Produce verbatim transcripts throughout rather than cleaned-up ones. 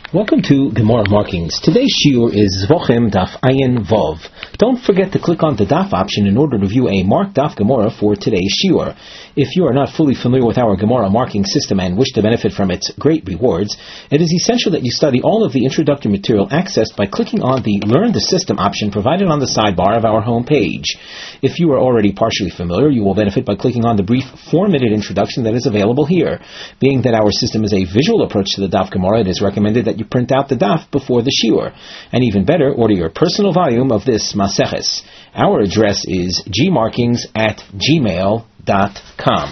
Welcome to Gemara Markings. Today's shiur is Zvochem Daf Ayin Vov. Don't forget to click on the Daf option in order to view a marked Daf Gemara for today's shiur. If you are not fully familiar with our Gemara marking system and wish to benefit from its great rewards, it is essential that you study all of the introductory material accessed by clicking on the Learn the System option provided on the sidebar of our home page. If you are already partially familiar, you will benefit by clicking on the brief four-minute introduction that is available here. Being that our system is a visual approach to the Daf Gemara, it is recommended that you print out the daf before the shiur. And even better, order your personal volume of this Maseches. Our address is gmarkings at gmail dot com.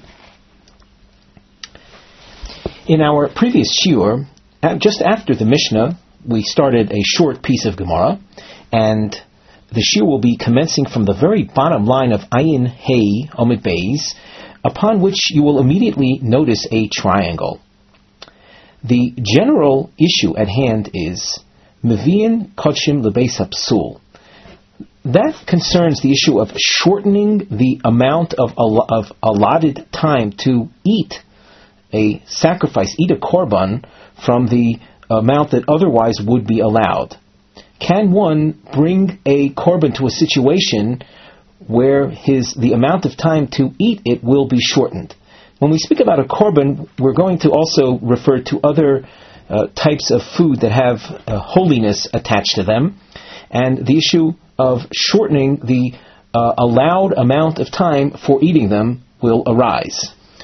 In our previous shiur, just after the Mishnah, we started a short piece of Gemara, and the shiur will be commencing from the very bottom line of Ayin Hey Omid Beis, upon which you will immediately notice a triangle. The general issue at hand is Mevi'in Kodshim Lebeis HaPsul. That concerns the issue of shortening the amount of, of allotted time to eat a sacrifice, eat a korban, from the amount that otherwise would be allowed. Can one bring a korban to a situation where his the amount of time to eat it will be shortened? When we speak about a korban, we're going to also refer to other uh, types of food that have uh, holiness attached to them, and the issue of shortening the uh, allowed amount of time for eating them will arise.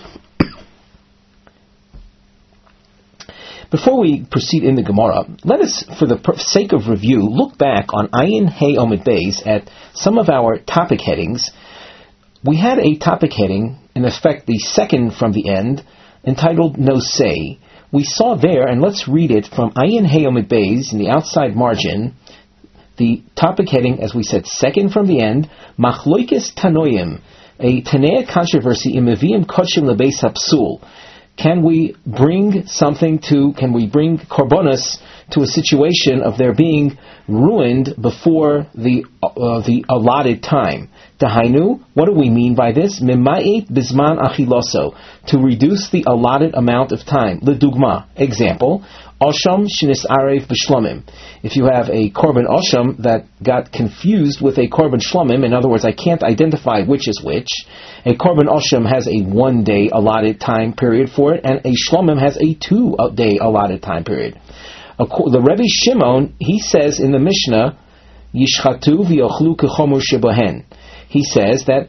Before we proceed in the Gemara, let us, for the sake of review, look back on Ayin Hey Omid Beis at some of our topic headings. We had a topic heading, in effect the second from the end, entitled Nosei. We saw there, and let's read it from Ayin Hey Omid Beis in the outside margin, the topic heading, as we said, second from the end, Machloikes Tanoim, a Tanea controversy in Mevi'im Kodshim Lebeis HaPsul. Can we bring something to, can we bring korbanos to a situation of their being ruined before the uh, the allotted time? Tahainu, what do we mean by this? Mema'it bizman achiloso, to reduce the allotted amount of time. Ledugma, example, Osham shinis arev b'shlomim. If you have a korban osham that got confused with a korban shlomim, in other words, I can't identify which is which, a korban osham has a one-day allotted time period for it, and a shlomim has a two-day allotted time period. The Rebbe Shimon, he says in the Mishnah, Yishchatu v'yochlu kechomur shebohen. He says that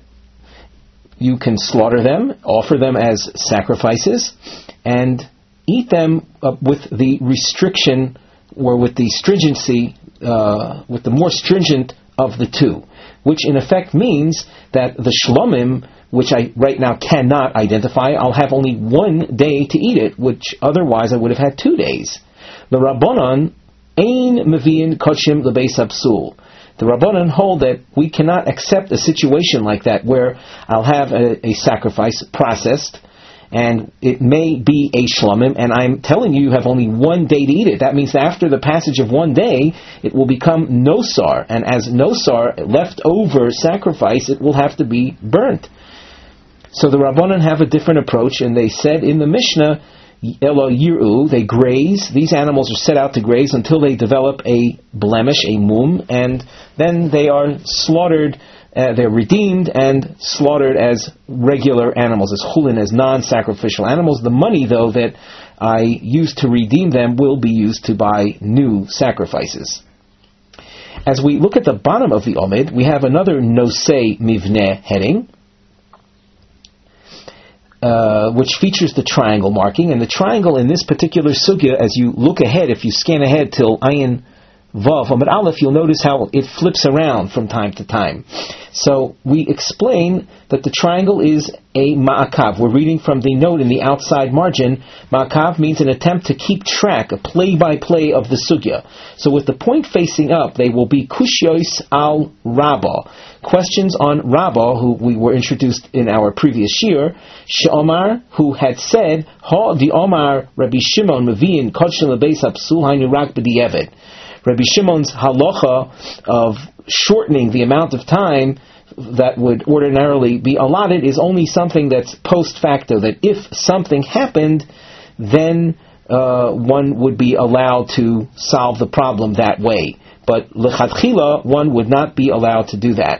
you can slaughter them, offer them as sacrifices, and eat them uh, with the restriction, or with the stringency, uh, with the more stringent of the two, which in effect means that the shlomim, which I right now cannot identify, I'll have only one day to eat it, which otherwise I would have had two days. The Rabbanon, ein mevi'in kodshim lebeis HaPsul. The Rabbanon hold that we cannot accept a situation like that where I'll have a, a sacrifice processed, and it may be a shlomim, and I'm telling you you have only one day to eat it. That means that after the passage of one day, it will become nosar, and as nosar, leftover sacrifice, it will have to be burnt. So the Rabbanon have a different approach, and they said in the Mishnah, Elo Yiru, they graze. These animals are set out to graze until they develop a blemish, a mum, and then they are slaughtered, uh, they're redeemed and slaughtered as regular animals, as chulin, as non-sacrificial animals. The money, though, that I use to redeem them will be used to buy new sacrifices. As we look at the bottom of the Omid, we have another Nosei Mivneh heading, Uh, which features the triangle marking, and the triangle in this particular sugya, as you look ahead, if you scan ahead till Ayin Vav Amud Aleph, you'll notice how it flips around from time to time. So we explain that the triangle is a ma'akav. We're reading from the note in the outside margin. Ma'akav means an attempt to keep track, a play-by-play of the sugya. So with the point facing up, they will be kushyois al Rabbah, questions on Rabbah, who we were introduced in our previous shiur, She'omar, who had said, Ha di Omar Rabbi Shimon Mevi'in Kodshim Lebeis HaPsul Hainu Rak B'di'evet. Rabbi Shimon's halacha of shortening the amount of time that would ordinarily be allotted is only something that's post facto, that if something happened, then uh, one would be allowed to solve the problem that way. But lechatchila, one would not be allowed to do that.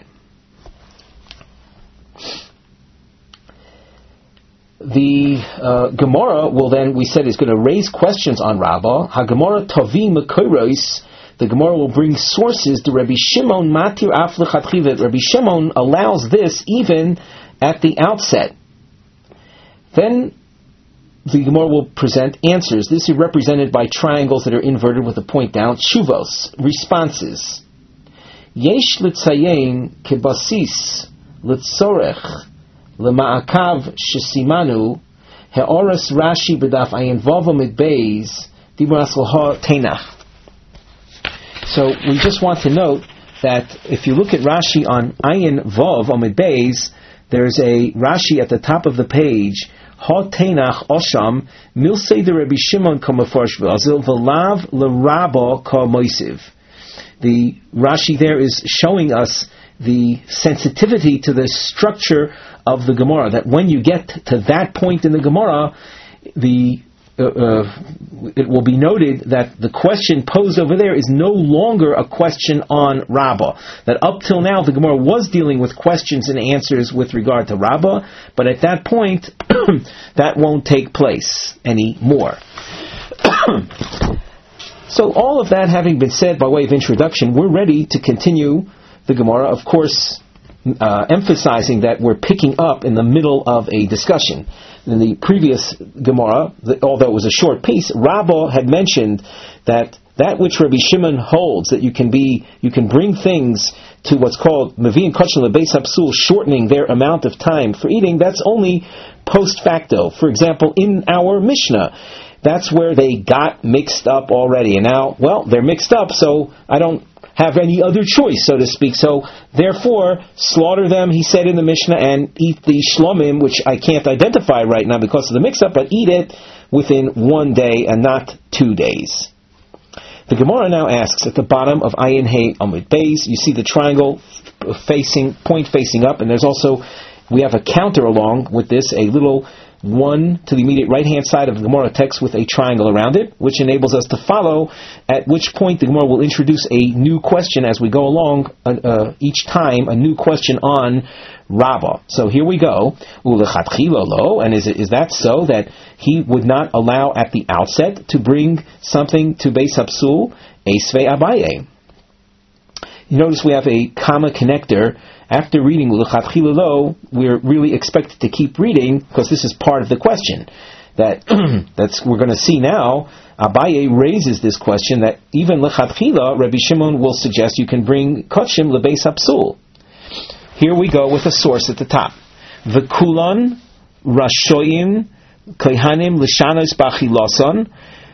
The uh, Gemara will then, we said, is going to raise questions on Rabbah. HaGemara Tavi Mekoros. The Gemara will bring sources to Rabbi Shimon Matir Af Lechatchila. Rabbi Shimon allows this even at the outset. Then the Gemara will present answers. This is represented by triangles that are inverted with a point down. Shuvos, responses. Yesh l'tzayin kebasis l'tzorech l'ma'akav shesimanu he'oras Rashi b'daf ayin vav amid beis dibras l'ha tenach. So we just want to note that if you look at Rashi on ayin vav amid beis, there's a Rashi at the top of the page. Ha tenach osham milsei de Rabbi Shimon kamafarsh v'azil v'lav l'rabba ka moisiv. The Rashi there is showing us the sensitivity to the structure of the Gemara. That when you get to that point in the Gemara, the uh, uh, it will be noted that the question posed over there is no longer a question on Rabbah. That up till now the Gemara was dealing with questions and answers with regard to Rabbah, but at that point that won't take place anymore. So all of that having been said by way of introduction, we're ready to continue the Gemara, of course, uh, emphasizing that we're picking up in the middle of a discussion. In the previous Gemara, the, although it was a short piece, Rabbah had mentioned that that which Rabbi Shimon holds, that you can be, you can bring things to what's called Mevi'in Kachel Beis Hapsul, shortening their amount of time for eating, that's only post facto. For example, in our Mishnah, that's where they got mixed up already. And now, well, they're mixed up, so I don't have any other choice, so to speak. So, therefore, slaughter them, he said in the Mishnah, and eat the shlomim, which I can't identify right now because of the mix-up, but eat it within one day and not two days. The Gemara now asks, at the bottom of Ayin Hey Amud Beis, you see the triangle facing, point facing up, and there's also, we have a counter along with this, a little one to the immediate right-hand side of the Gemara text with a triangle around it, which enables us to follow, at which point the Gemara will introduce a new question as we go along, uh, uh, each time, a new question on Rabbah. So here we go. And is, it, is that so, that he would not allow at the outset to bring something to Beis Hapsul? Esvei Abaye. You notice we have a comma connector. After reading L'chatchila lo, we're really expected to keep reading because this is part of the question. That that's we're going to see now. Abaye raises this question that even L'chatchila, Rabbi Shimon will suggest you can bring Kotshim L'beis Hapsul. Here we go with a source at the top. V'kulan rashoyim kohanim l'shanos b'achilason.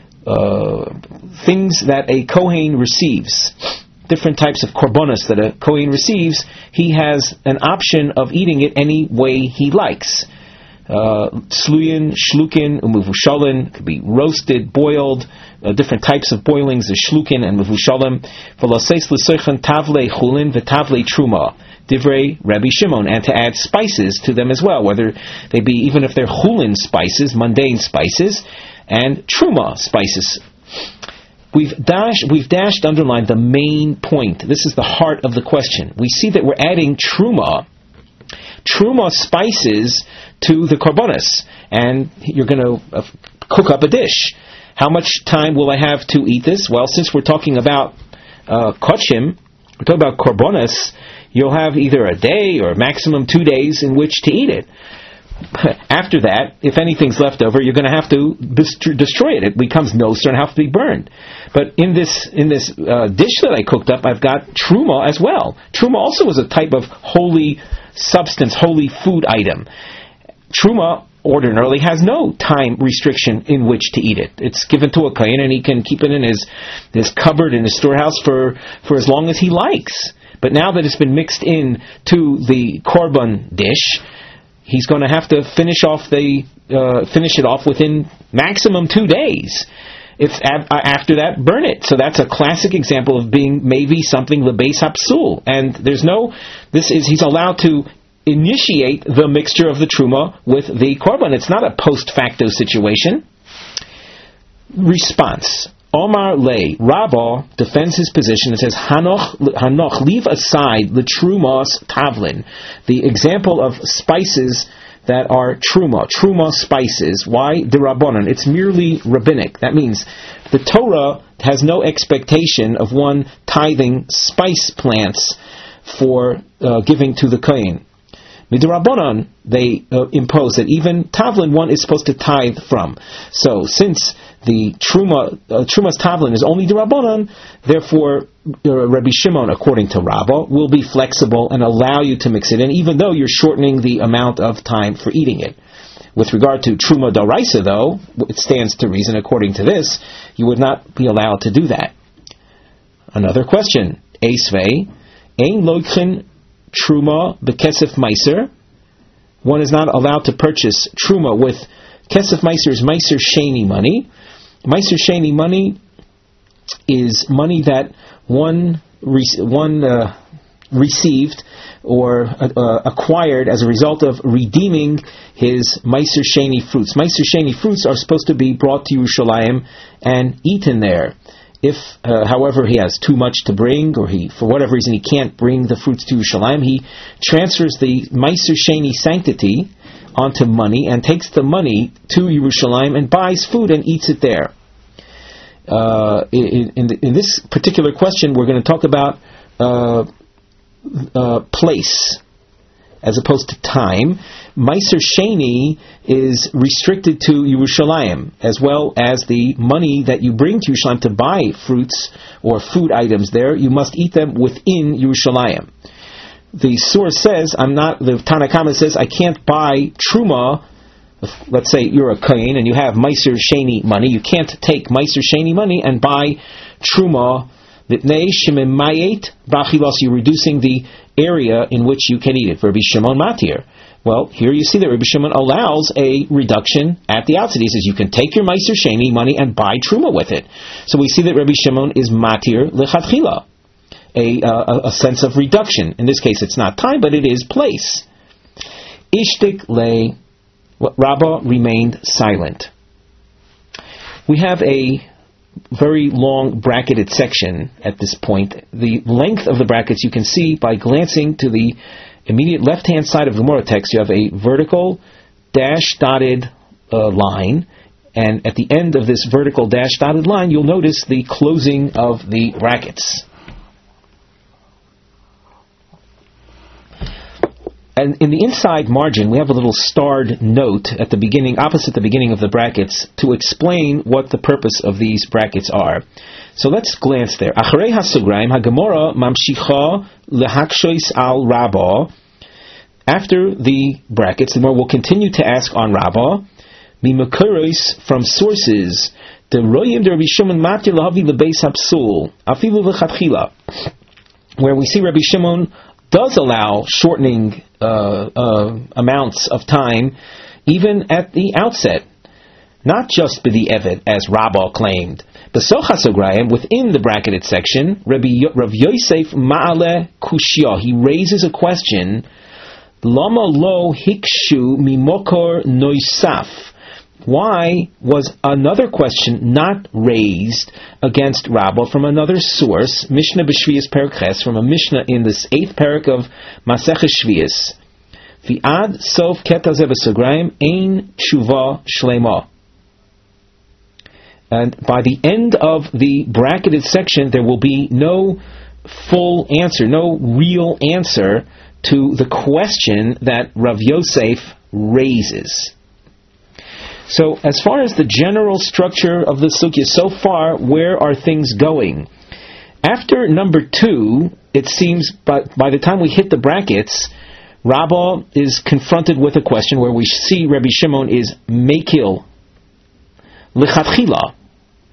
Things that a Kohen receives. Different types of korbanos that a Kohen receives, he has an option of eating it any way he likes. Sluyin, shlukin, umuvushalim, could be roasted, boiled, uh, different types of boilings, the shlukin and muvushalim. V'laseis l'soichan tavle chulin v'tavle truma. Divrei Rabbi Shimon, and to add spices to them as well, whether they be, even if they're chulin spices, mundane spices, and truma spices. We've dashed, we've dashed, underlined the main point. This is the heart of the question. We see that we're adding truma, truma spices to the korbanos, and you're going to uh, cook up a dish. How much time will I have to eat this? Well, since we're talking about uh, kochim, we're talking about korbanos, you'll have either a day or maximum two days in which to eat it. After that, if anything's left over, you're going to have to dest- destroy it. It becomes noser and have to be burned. But in this in this uh, dish that I cooked up, I've got truma as well. Truma also is a type of holy substance, holy food item. Truma ordinarily has no time restriction in which to eat it. It's given to a kohen and he can keep it in his his cupboard in his storehouse for, for as long as he likes. But now that it's been mixed in to the korban dish, he's going to have to finish off the uh, finish it off within maximum two days. If ab- after that, burn it. So that's a classic example of being maybe something lebeis hapsul. And there's no, this is he's allowed to initiate the mixture of the truma with the korban. It's not a post facto situation. Response. Omar Lay, Rabbah defends his position and says, Hanoch, Hanoch, leave aside the Trumas Tavlin, the example of spices that are Truma, Truma spices. Why? The Rabbanon. It's merely rabbinic. That means the Torah has no expectation of one tithing spice plants for uh, giving to the Kohen. Midrabanan, they uh, impose that even Tavlin one is supposed to tithe from. So, since the Truma, uh, Truma's Tavlin is only the Rabbanan, therefore uh, Rabbi Shimon, according to Rabbah, will be flexible and allow you to mix it in, even though you're shortening the amount of time for eating it. With regard to Truma Daraisa, though, it stands to reason, according to this, you would not be allowed to do that. Another question. Eisvei, Ein Loichin Truma Bekesef Meiser. One is not allowed to purchase Truma with Kesef Meiser is Meiser Sheni money. Meiser Sheni money is money that one one uh, received or uh, acquired as a result of redeeming his Meiser Sheni fruits. Meiser Sheni fruits are supposed to be brought to Yerushalayim and eaten there. If, uh, however, he has too much to bring, or he, for whatever reason, he can't bring the fruits to Yerushalayim, he transfers the Meiser Sheni sanctity onto money and takes the money to Yerushalayim and buys food and eats it there. Uh, in, in, in this particular question, we're going to talk about uh, uh, place as opposed to time. Meiser Sheni is restricted to Yerushalayim, as well as the money that you bring to Yerushalayim to buy fruits or food items there. You must eat them within Yerushalayim. The source says, I'm not, the Tanna Kama says, I can't buy Truma. Let's say you're a Kohen and you have Meiser Sheni money. You can't take Meiser Sheni money and buy Truma. You're reducing the area in which you can eat it. Rabbi Shimon Matir. Well, here you see that Rabbi Shimon allows a reduction at the outset. He says you can take your Meiser Sheni money and buy Truma with it. So we see that Rabbi Shimon is Matir Lechatchila, a, uh, a sense of reduction. In this case, it's not time, but it is place. Ishtik le, Rabbah remained silent. We have a very long bracketed section at this point. The length of the brackets you can see by glancing to the immediate left-hand side of the Gemara text. You have a vertical dash-dotted uh, line, and at the end of this vertical dash-dotted line, you'll notice the closing of the brackets. And in the inside margin, we have a little starred note at the beginning, opposite the beginning of the brackets, to explain what the purpose of these brackets are. So let's glance there. Acharei hasugraim haGemara mamshicha lehakshois al Rabbah. After the brackets, the Gemara will continue to ask on Rabbah, mimakuros, from sources, the royim de Rabbi Shimon matir lahavi lebeis hapsul afilu lechatchila, where we see Rabbi Shimon does allow shortening uh, uh, amounts of time, even at the outset, not just by the Evet, as Rabbah claimed. Besochas Agrayim, within the bracketed section, Rabbi Rav Yosef Ma'ale Kushya, he raises a question: Lama lo hikshu mimokor noisaf. Why was another question not raised against Rabbah from another source, Mishnah B'Shvias Perek Ches, from a Mishnah in this eighth parak of Maseches Shvias? V'ad sof ketazeh b'sagrayim ein tshuva shlema. And by the end of the bracketed section, there will be no full answer, no real answer to the question that Rav Yosef raises. So, as far as the general structure of the sugya so far, where are things going? After number two, it seems, by, by the time we hit the brackets, Rabbah is confronted with a question where we see Rabbi Shimon is mekil lechatchila.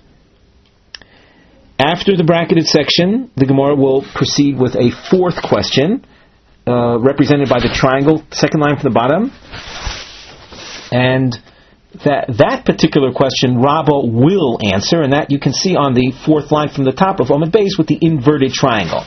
After the bracketed section, the Gemara will proceed with a fourth question, uh, represented by the triangle, second line from the bottom, and that that particular question Rabbah will answer, and that you can see on the fourth line from the top of Omid Beis with the inverted triangle.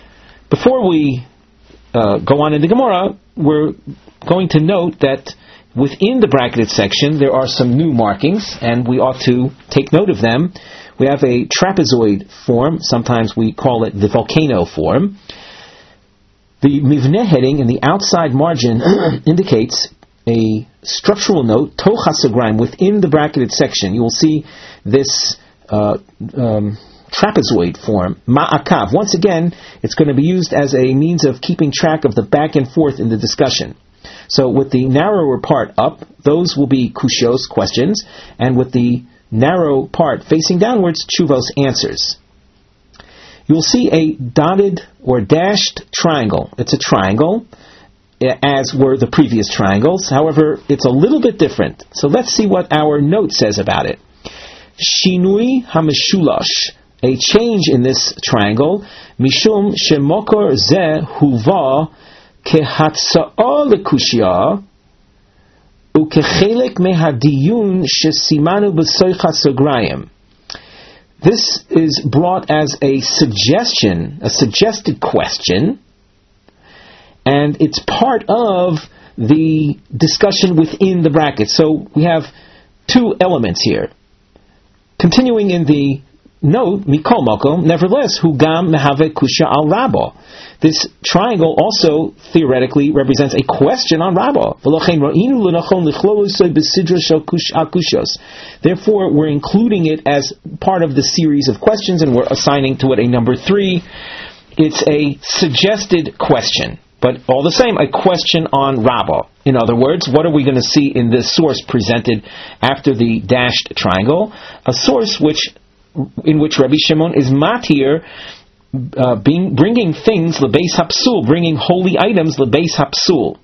Before we uh, go on in the Gemara, we're going to note that within the bracketed section, there are some new markings, and we ought to take note of them. We have a trapezoid form. Sometimes we call it the volcano form. The mivneh heading in the outside margin indicates a structural note, toch hasagraim, within the bracketed section. You will see this uh, um, trapezoid form, ma'akav. Once again, it's going to be used as a means of keeping track of the back and forth in the discussion. So with the narrower part up, those will be kushos, questions, and with the narrow part facing downwards, tshuvos, answers. You'll see a dotted or dashed triangle. It's a triangle, as were the previous triangles. However, it's a little bit different. So let's see what our note says about it. Shinui hameshulash, a change in this triangle, mishum shemokor zeh huva kehatza'ah lekushya ukechelek mehadiyun shesimanu b'soich hasagrayim. This is brought as a suggestion, a suggested question, and it's part of the discussion within the bracket. So we have two elements here. Continuing in the note, mikol makom, nevertheless, hugam mehave kusha al rabba. This triangle also theoretically represents a question on rabba. Therefore, we're including it as part of the series of questions, and we're assigning to it a number three. It's a suggested question, but all the same, a question on rabba. In other words, what are we going to see in this source presented after the dashed triangle? A source which, in which Rabbi Shimon is matir, uh, being, bringing things lebeis hapsul, bringing holy items lebeis hapsul.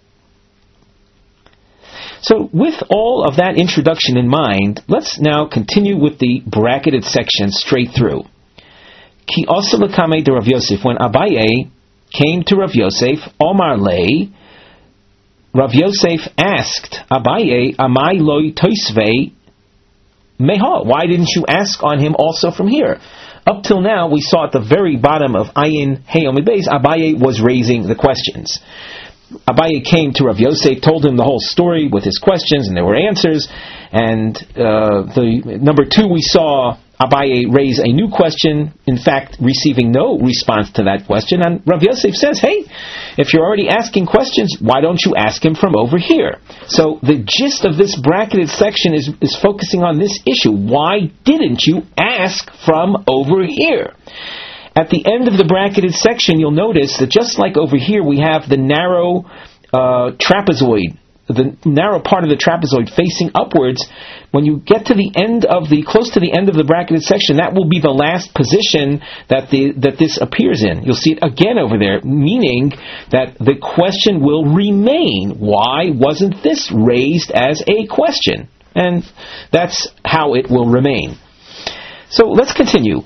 So, with all of that introduction in mind, let's now continue with the bracketed section straight through. Ki asa l'kamei de Rav Yosef, when Abaye came to Rav Yosef, Omar lei, Rav Yosef asked Abaye, Amai loi toisvei meha, why didn't you ask on him also from here? Up till now, we saw at the very bottom of Ayin Hey Omid Beis, Abaye was raising the questions. Abaye came to Rav Yosef, told him the whole story with his questions, and there were answers. And uh, the number two, we saw Abaye raise a new question, in fact, receiving no response to that question. And Rav Yosef says, hey, if you're already asking questions, why don't you ask him from over here? So the gist of this bracketed section is, is focusing on this issue. Why didn't you ask from over here? At the end of the bracketed section, you'll notice that just like over here, we have the narrow uh, trapezoid, the narrow part of the trapezoid facing upwards. When you get to the end of the, close to the end of the bracketed section, that will be the last position that the that this appears in. You'll see it again over there, meaning that the question will remain. Why wasn't this raised as a question? And that's how it will remain. So let's continue.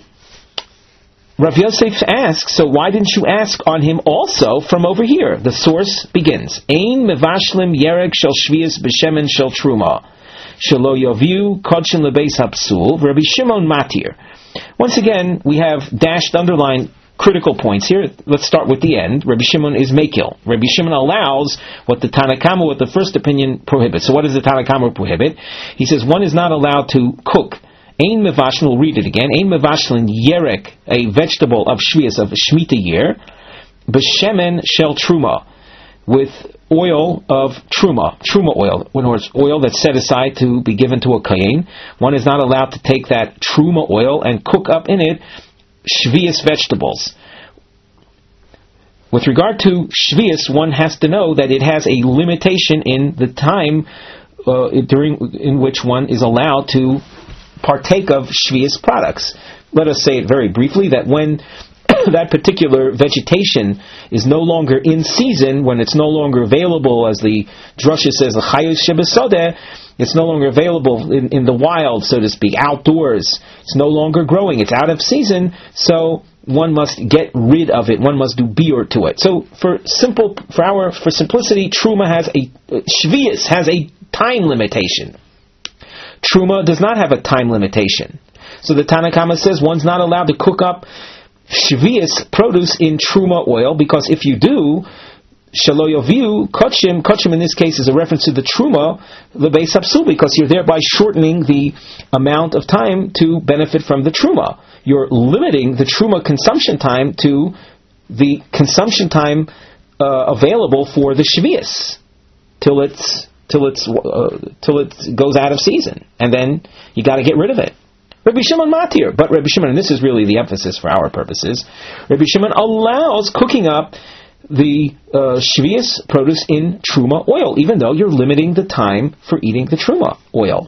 Rav Yosef asks, so why didn't you ask on him also from over here? The source begins, Ein mevashlim yerek shel shvius b'shemen shel truma, shelo yoviu kodshin lebeis hapsul, Rabbi Shimon matir. Once again, we have dashed, underlined critical points here. Let's start with the end. Rabbi Shimon is mekil. Rabbi Shimon allows what the Tanna Kama, what the first opinion prohibits. So what does the Tanna Kama prohibit? He says one is not allowed to cook. Ein mevashlim, we'll read it again. Ein mevashlim yerek, a vegetable of shvius, of Shemitah year, b'shemen shel truma, with oil of truma, truma oil, in other words, oil that's set aside to be given to a kohen. One is not allowed to take that truma oil and cook up in it shvius vegetables. With regard to shvius, one has to know that it has a limitation in the time uh, during in which one is allowed to partake of shvius products. Let us say it very briefly, that when that particular vegetation is no longer in season, when it's no longer available, as the drasha says, l'chayos shebesodeh, it's no longer available in, in the wild, so to speak, outdoors. It's no longer growing. It's out of season, so one must get rid of it. One must do biur to it. So for simple, for our, for simplicity, truma has a, shvius has a time limitation. Truma does not have a time limitation. So the Tanna Kama says one's not allowed to cook up shvius produce in truma oil, because if you do, Shaloyoviu Kochim, Kochim in this case is a reference to the Truma, the Beis Hapsul, because you're thereby shortening the amount of time to benefit from the Truma. You're limiting the Truma consumption time to the consumption time uh, available for the Shvius till it's till it's uh, till it goes out of season, and then you got to get rid of it. Rabbi Shimon matir, but Rabbi Shimon, and this is really the emphasis for our purposes, Rabbi Shimon allows cooking up the uh, Shvius produce in Truma oil, even though you're limiting the time for eating the Truma oil.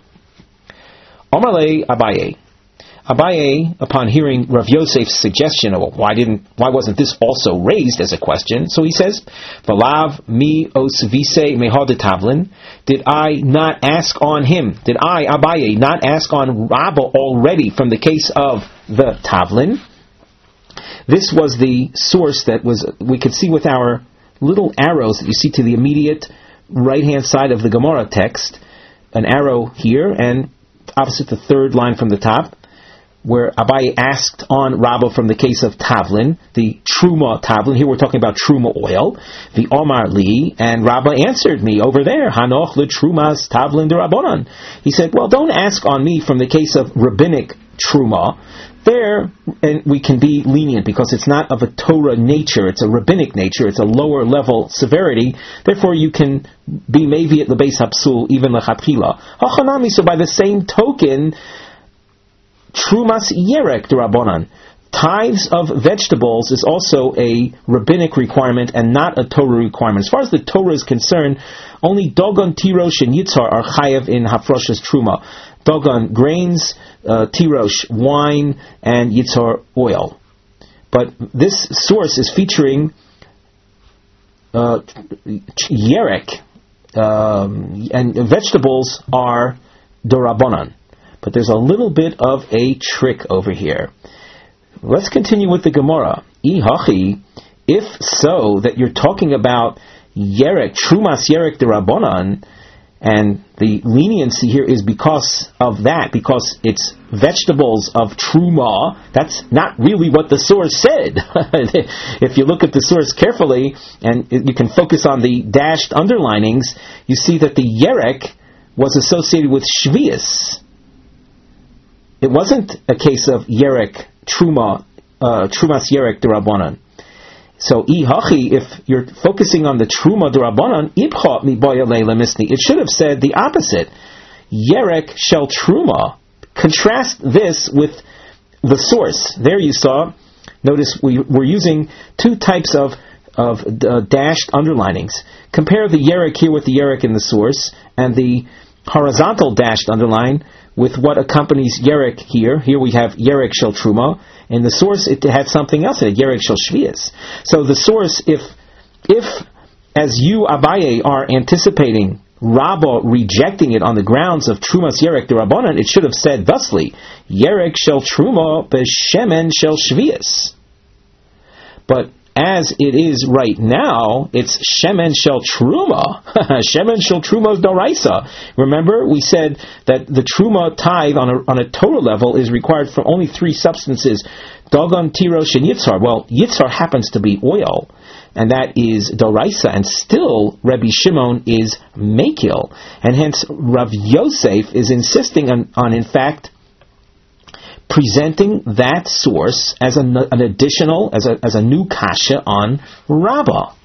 Amarle Abaye. Abaye, upon hearing Rav Yosef's suggestion of well, why didn't, why wasn't this also raised as a question? So he says, "Valav mi osvise mehad tavlin." Did I not ask on him? Did I, Abaye, not ask on Rabba already from the case of the tavlin? This was the source that was we could see with our little arrows that you see to the immediate right-hand side of the Gemara text, an arrow here, and opposite the third line from the top, where Abaye asked on Rabba from the case of Tavlin, the Truma Tavlin. Here we're talking about Truma oil, the Omar Li, and Rabba answered me over there, Hanoch le Trumas Tavlin de Rabbanan. He said, well, don't ask on me from the case of rabbinic Truma. There, and we can be lenient because it's not of a Torah nature, it's a rabbinic nature, it's a lower level severity. Therefore, you can be maybe at the Beis Hapsul, even lechatchila. Hachanami, so by the same token, Trumas Yerek D'Rabbanan, tithes of vegetables is also a rabbinic requirement and not a Torah requirement. As far as the Torah is concerned, only Dogon, Tirosh, and Yitzhar are chayav in Hafroshas Truma. Dogon, grains, uh, Tirosh, wine, and Yitzhar, oil. But this source is featuring uh, Yerek, um, and vegetables are D'Rabbanan. But there's a little bit of a trick over here. Let's continue with the Gemara. Ihachi, if so, that you're talking about Yerek, Trumas Yerek D'Rabbanan, and the leniency here is because of that, because it's vegetables of Truma, that's not really what the source said. If you look at the source carefully, and you can focus on the dashed underlinings, you see that the Yerek was associated with Shvius. It wasn't a case of Yerek, Truma, uh, Trumas Yerek D'Rabbanan. So, Ihachi, if you're focusing on the Truma D'Rabbanan, Ibcha mi boya leila misni, it should have said the opposite. Yerek shel Truma. Contrast this with the source. There you saw, notice we, we're using two types of, of uh, dashed underlinings. Compare the Yerek here with the Yerek in the source, and the horizontal dashed underline with what accompanies Yerek here. Here we have Yerek shel Truma. In the source, it had something else in it, Yerek shel Shvius. So the source, if, if as you, Abaye, are anticipating Rabba rejecting it on the grounds of Trumas Yerek D'Rabbanan, it should have said thusly, Yerek shel Truma b'shemen shel Shvius. But as it is right now, it's Shemen Shel Truma. Shemen Shel Truma Doraisa. Remember, we said that the Truma tithe on a, on a Torah level is required for only three substances, Dogon, Tirosh, and Yitzhar. Well, Yitzhar happens to be oil, and that is Doraisa, and still Rabbi Shimon is Mekil. And hence, Rav Yosef is insisting on, on in fact, presenting that source as an, an additional, as a, as a new kasha on Rabbah.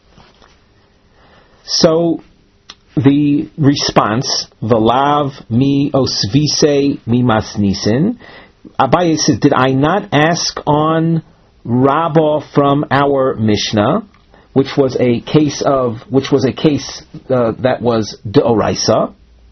So, the response, V'lav mi osvise mi masnisin, Abaye says, did I not ask on Rabbah from our Mishnah, which was a case of, which was a case uh, that was deoraisa,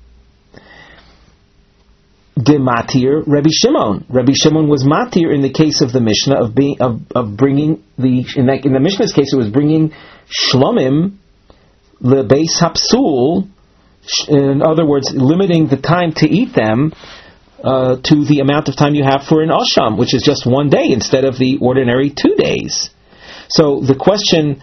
de matir Rabbi Shimon. Rabbi Shimon was matir in the case of the Mishnah of being of, of bringing the in, that, in the Mishnah's case it was bringing shlomim lebeis hapsul. In other words, limiting the time to eat them uh, to the amount of time you have for an asham, which is just one day instead of the ordinary two days. So the question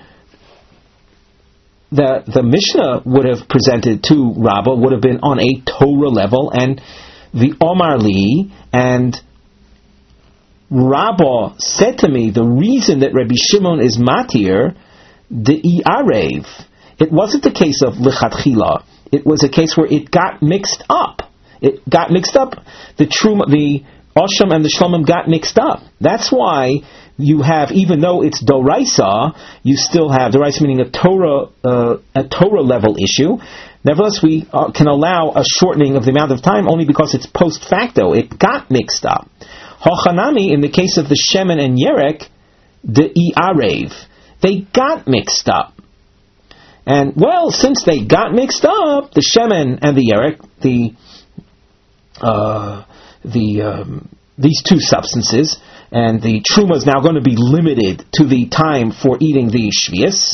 that the Mishnah would have presented to Rabbah would have been on a Torah level, and the Omar Li, and Rabbah said to me, the reason that Rabbi Shimon is matir de'arev. It wasn't a case of lichatchila. It was a case where it got mixed up. It got mixed up. The truma, the Osham and the Shlomim got mixed up. That's why you have, even though it's Doraisa, you still have Doraisa meaning a Torah, uh, a Torah level issue. Nevertheless, we uh, can allow a shortening of the amount of time only because it's post facto. It got mixed up. Hochanami, in the case of the Shemen and Yerek, de'arev, they got mixed up. And, well, since they got mixed up, the Shemen and the Yerek, the, uh, the, um, these two substances, and the Truma is now going to be limited to the time for eating the Shvius,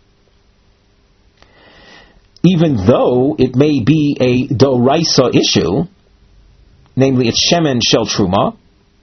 even though it may be a Doraisa issue, namely it's Shemen Shel Truma,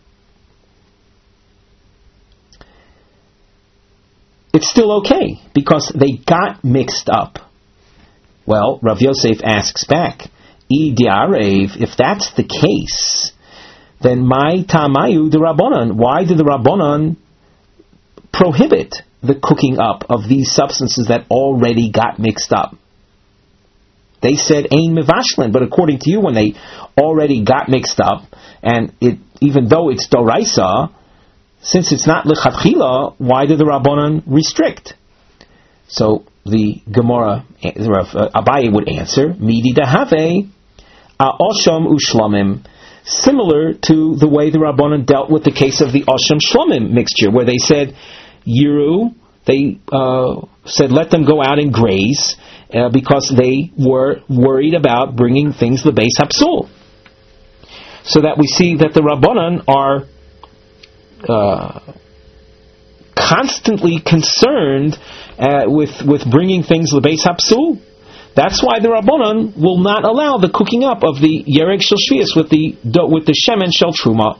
it's still okay, because they got mixed up. Well, Rav Yosef asks back, I di'arev, if that's the case, then my tamayu the Rabbanan, why did the Rabbanan prohibit the cooking up of these substances that already got mixed up? They said ein mevashlen, but according to you, when they already got mixed up, and it, even though it's doraisa, since it's not lechatchila, why did the Rabbanan restrict? So the Gemara, uh, Abaye would answer, Midi dahave a'osham u'shlamim, similar to the way the Rabbanan dealt with the case of the osham shlamim mixture, where they said, Yiru, they uh, said let them go out and graze, uh, because they were worried about bringing things the Beis Hapsul. So that we see that the Rabbanan are Uh, constantly concerned uh, with with bringing things l'beis hapsul. That's why the Rabbanan will not allow the cooking up of the yereg shel shvius with the with the shemen shel truma.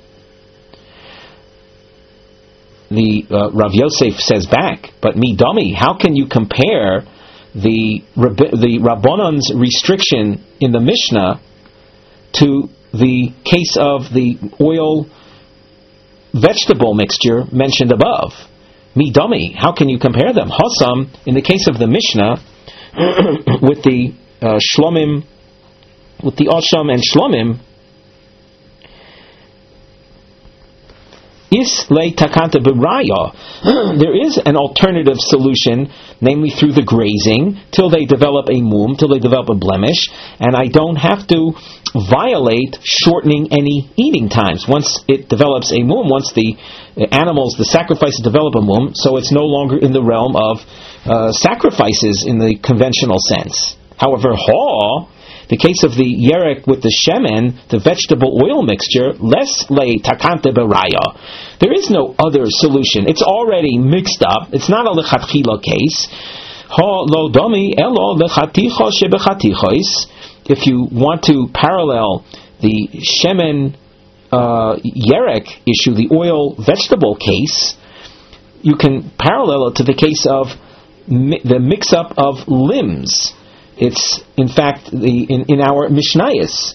The uh, Rav Yosef says back, but mi dami, how can you compare the the Rabbanan's restriction in the Mishnah to the case of the oil vegetable mixture mentioned above? Mi dami, how can you compare them? Hossam, in the case of the Mishnah, with the uh, shlomim, with the osham and shlomim, is le takanta b'raya. There is an alternative solution, namely through the grazing, till they develop a mum, till they develop a blemish, and I don't have to violate shortening any eating times. Once it develops a mum, once the animals, the sacrifices develop a mum, so it's no longer in the realm of uh, sacrifices in the conventional sense. However, ha, the case of the yerek with the shemen, the vegetable oil mixture, less le takante beraya. There is no other solution. It's already mixed up. It's not a lechatchila case. Ha lo domi elo lechatchicha shebechatichos. If you want to parallel the shemen uh, yerek issue, the oil vegetable case, you can parallel it to the case of mi- the mix-up of limbs. It's, in fact, the in, in our Mishnayos.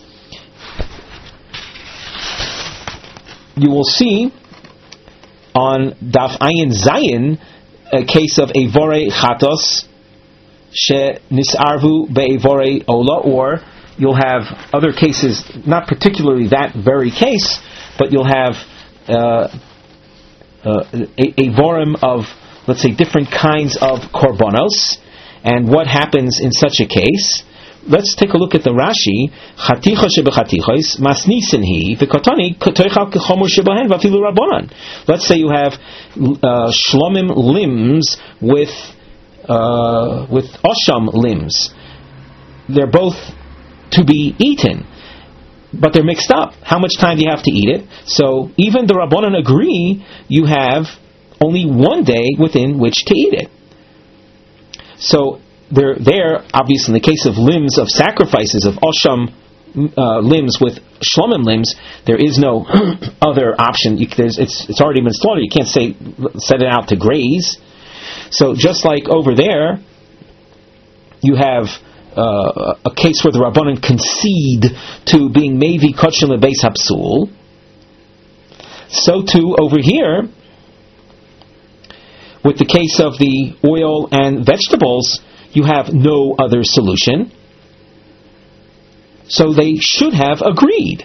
You will see on Daf Ayin Zayin a case of Evorei Chatos She Nisarvu Be'evorei Ola, or you'll have other cases, not particularly that very case, but you'll have uh, uh, a, a vorim of, let's say, different kinds of korbanos. And what happens in such a case? Let's take a look at the Rashi. Chaticha shebechatichos masnisin hi v'katani toichal kechomur shebahen v'afilu rabbanan. Let's say you have uh, shlomim limbs with uh, with osham limbs. They're both to be eaten, but they're mixed up. How much time do you have to eat it? So even the rabbanan agree you have only one day within which to eat it. So they're there, obviously, in the case of limbs of sacrifices, of osham uh, limbs with shlomim limbs, there is no other option. You, it's, it's already been slaughtered. You can't say set it out to graze. So just like over there, you have uh, a case where the Rabbanan concede to being mevi kotshel lebeis hapsul. So too over here, with the case of the oil and vegetables, you have no other solution. So they should have agreed.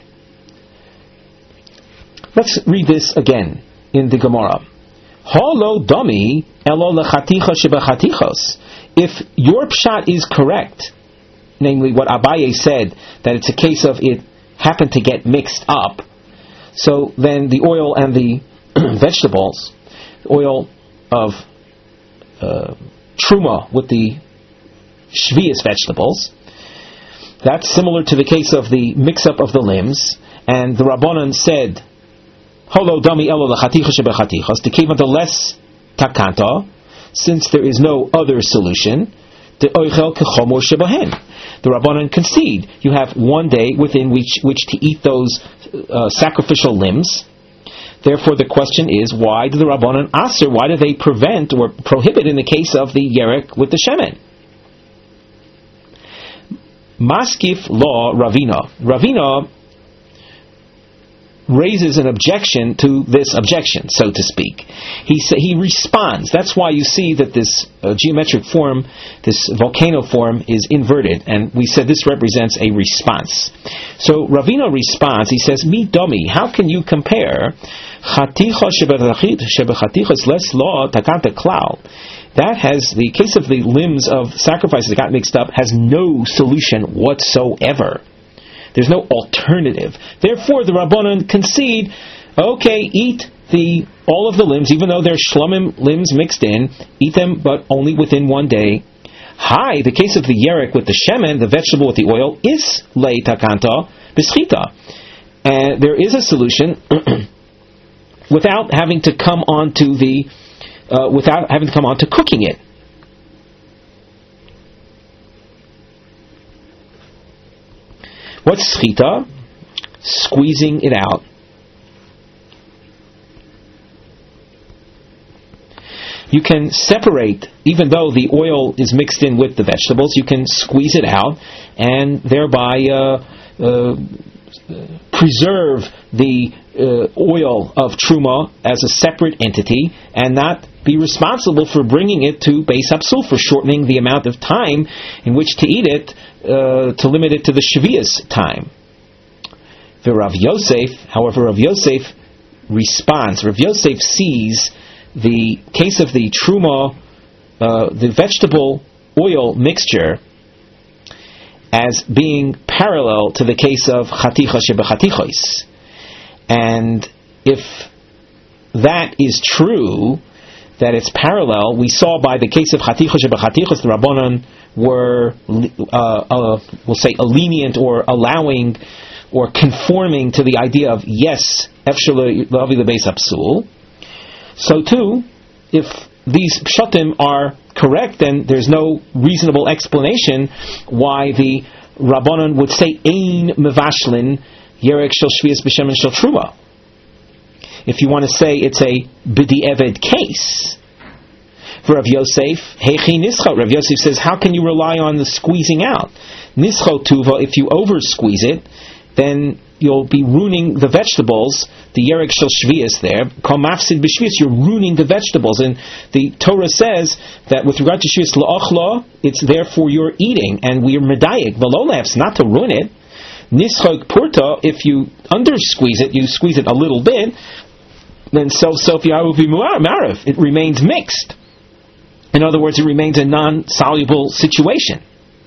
Let's read this again in the Gemara. Holo domi elo lechaticha shebechatichos. If your pshat is correct, namely what Abaye said, that it's a case of it happened to get mixed up, so then the oil and the vegetables, oil of uh, truma with the shvius vegetables, that's similar to the case of the mix-up of the limbs, and the Rabbanan said, Holo dami elo lechaticha shebechatichos, to keep on the less takanta, since there is no other solution, the oichel kechomor shebahen. The Rabbanan concede you have one day within which which to eat those uh, sacrificial limbs. Therefore, the question is, why do the Rabbanan aser? Why do they prevent or prohibit in the case of the yerek with the shemen? Maskif law Ravina. Ravina raises an objection to this objection, so to speak. He sa- he responds. That's why you see that this uh, geometric form, this volcano form, is inverted, and we said this represents a response. So Ravina responds. He says, "Mi domi, how can you compare chaticha shebechatichas less law takanta klal?" That has, the case of the limbs of sacrifices that got mixed up has no solution whatsoever. There's no alternative. Therefore, the Rabbanan concede, okay, eat the all of the limbs, even though they're shlomim limbs mixed in, eat them, but only within one day. Hi, the case of the yerek with the shemen, the vegetable with the oil, is lei takanta b'schita. And there is a solution without having to come on to the, uh, without having to come on to cooking it. What's schita? Squeezing it out. You can separate, even though the oil is mixed in with the vegetables, you can squeeze it out and thereby uh, uh, preserve the uh, oil of truma as a separate entity and not be responsible for bringing it to Beis Hapsul, for shortening the amount of time in which to eat it, uh, to limit it to the Shavuos time. The Rav Yosef, however, Rav Yosef responds. Rav Yosef sees the case of the truma, uh, the vegetable oil mixture, as being parallel to the case of chaticha shebechatichos. And if that is true, that it's parallel, we saw by the case of chaticha shebechatichos, the Rabbanan were, uh, uh, we'll say, lenient or allowing or conforming to the idea of, yes, efshar lavi lebeis hapsul. So too, if these pshatim are correct, then there's no reasonable explanation why the Rabbanan would say ein mevashlin yerek shel shvius b'shemen shel truma. If you want to say it's a b'di'eved case, for Rav Yosef, heichi nischa. Rav Yosef says, how can you rely on the squeezing out? Nischo tuva, if you over squeeze it, then you'll be ruining the vegetables, the yerek shel shvius there, kol mafsid b'shvius, you're ruining the vegetables. And the Torah says that with regard to shvius la'ochla, it's there for your eating, and we're medayik, v'lolefs, not to ruin it. Nischok purta, if you under squeeze it, you squeeze it a little bit, then so sof yahu v'marav, it remains mixed. In other words, it remains a non-soluble situation.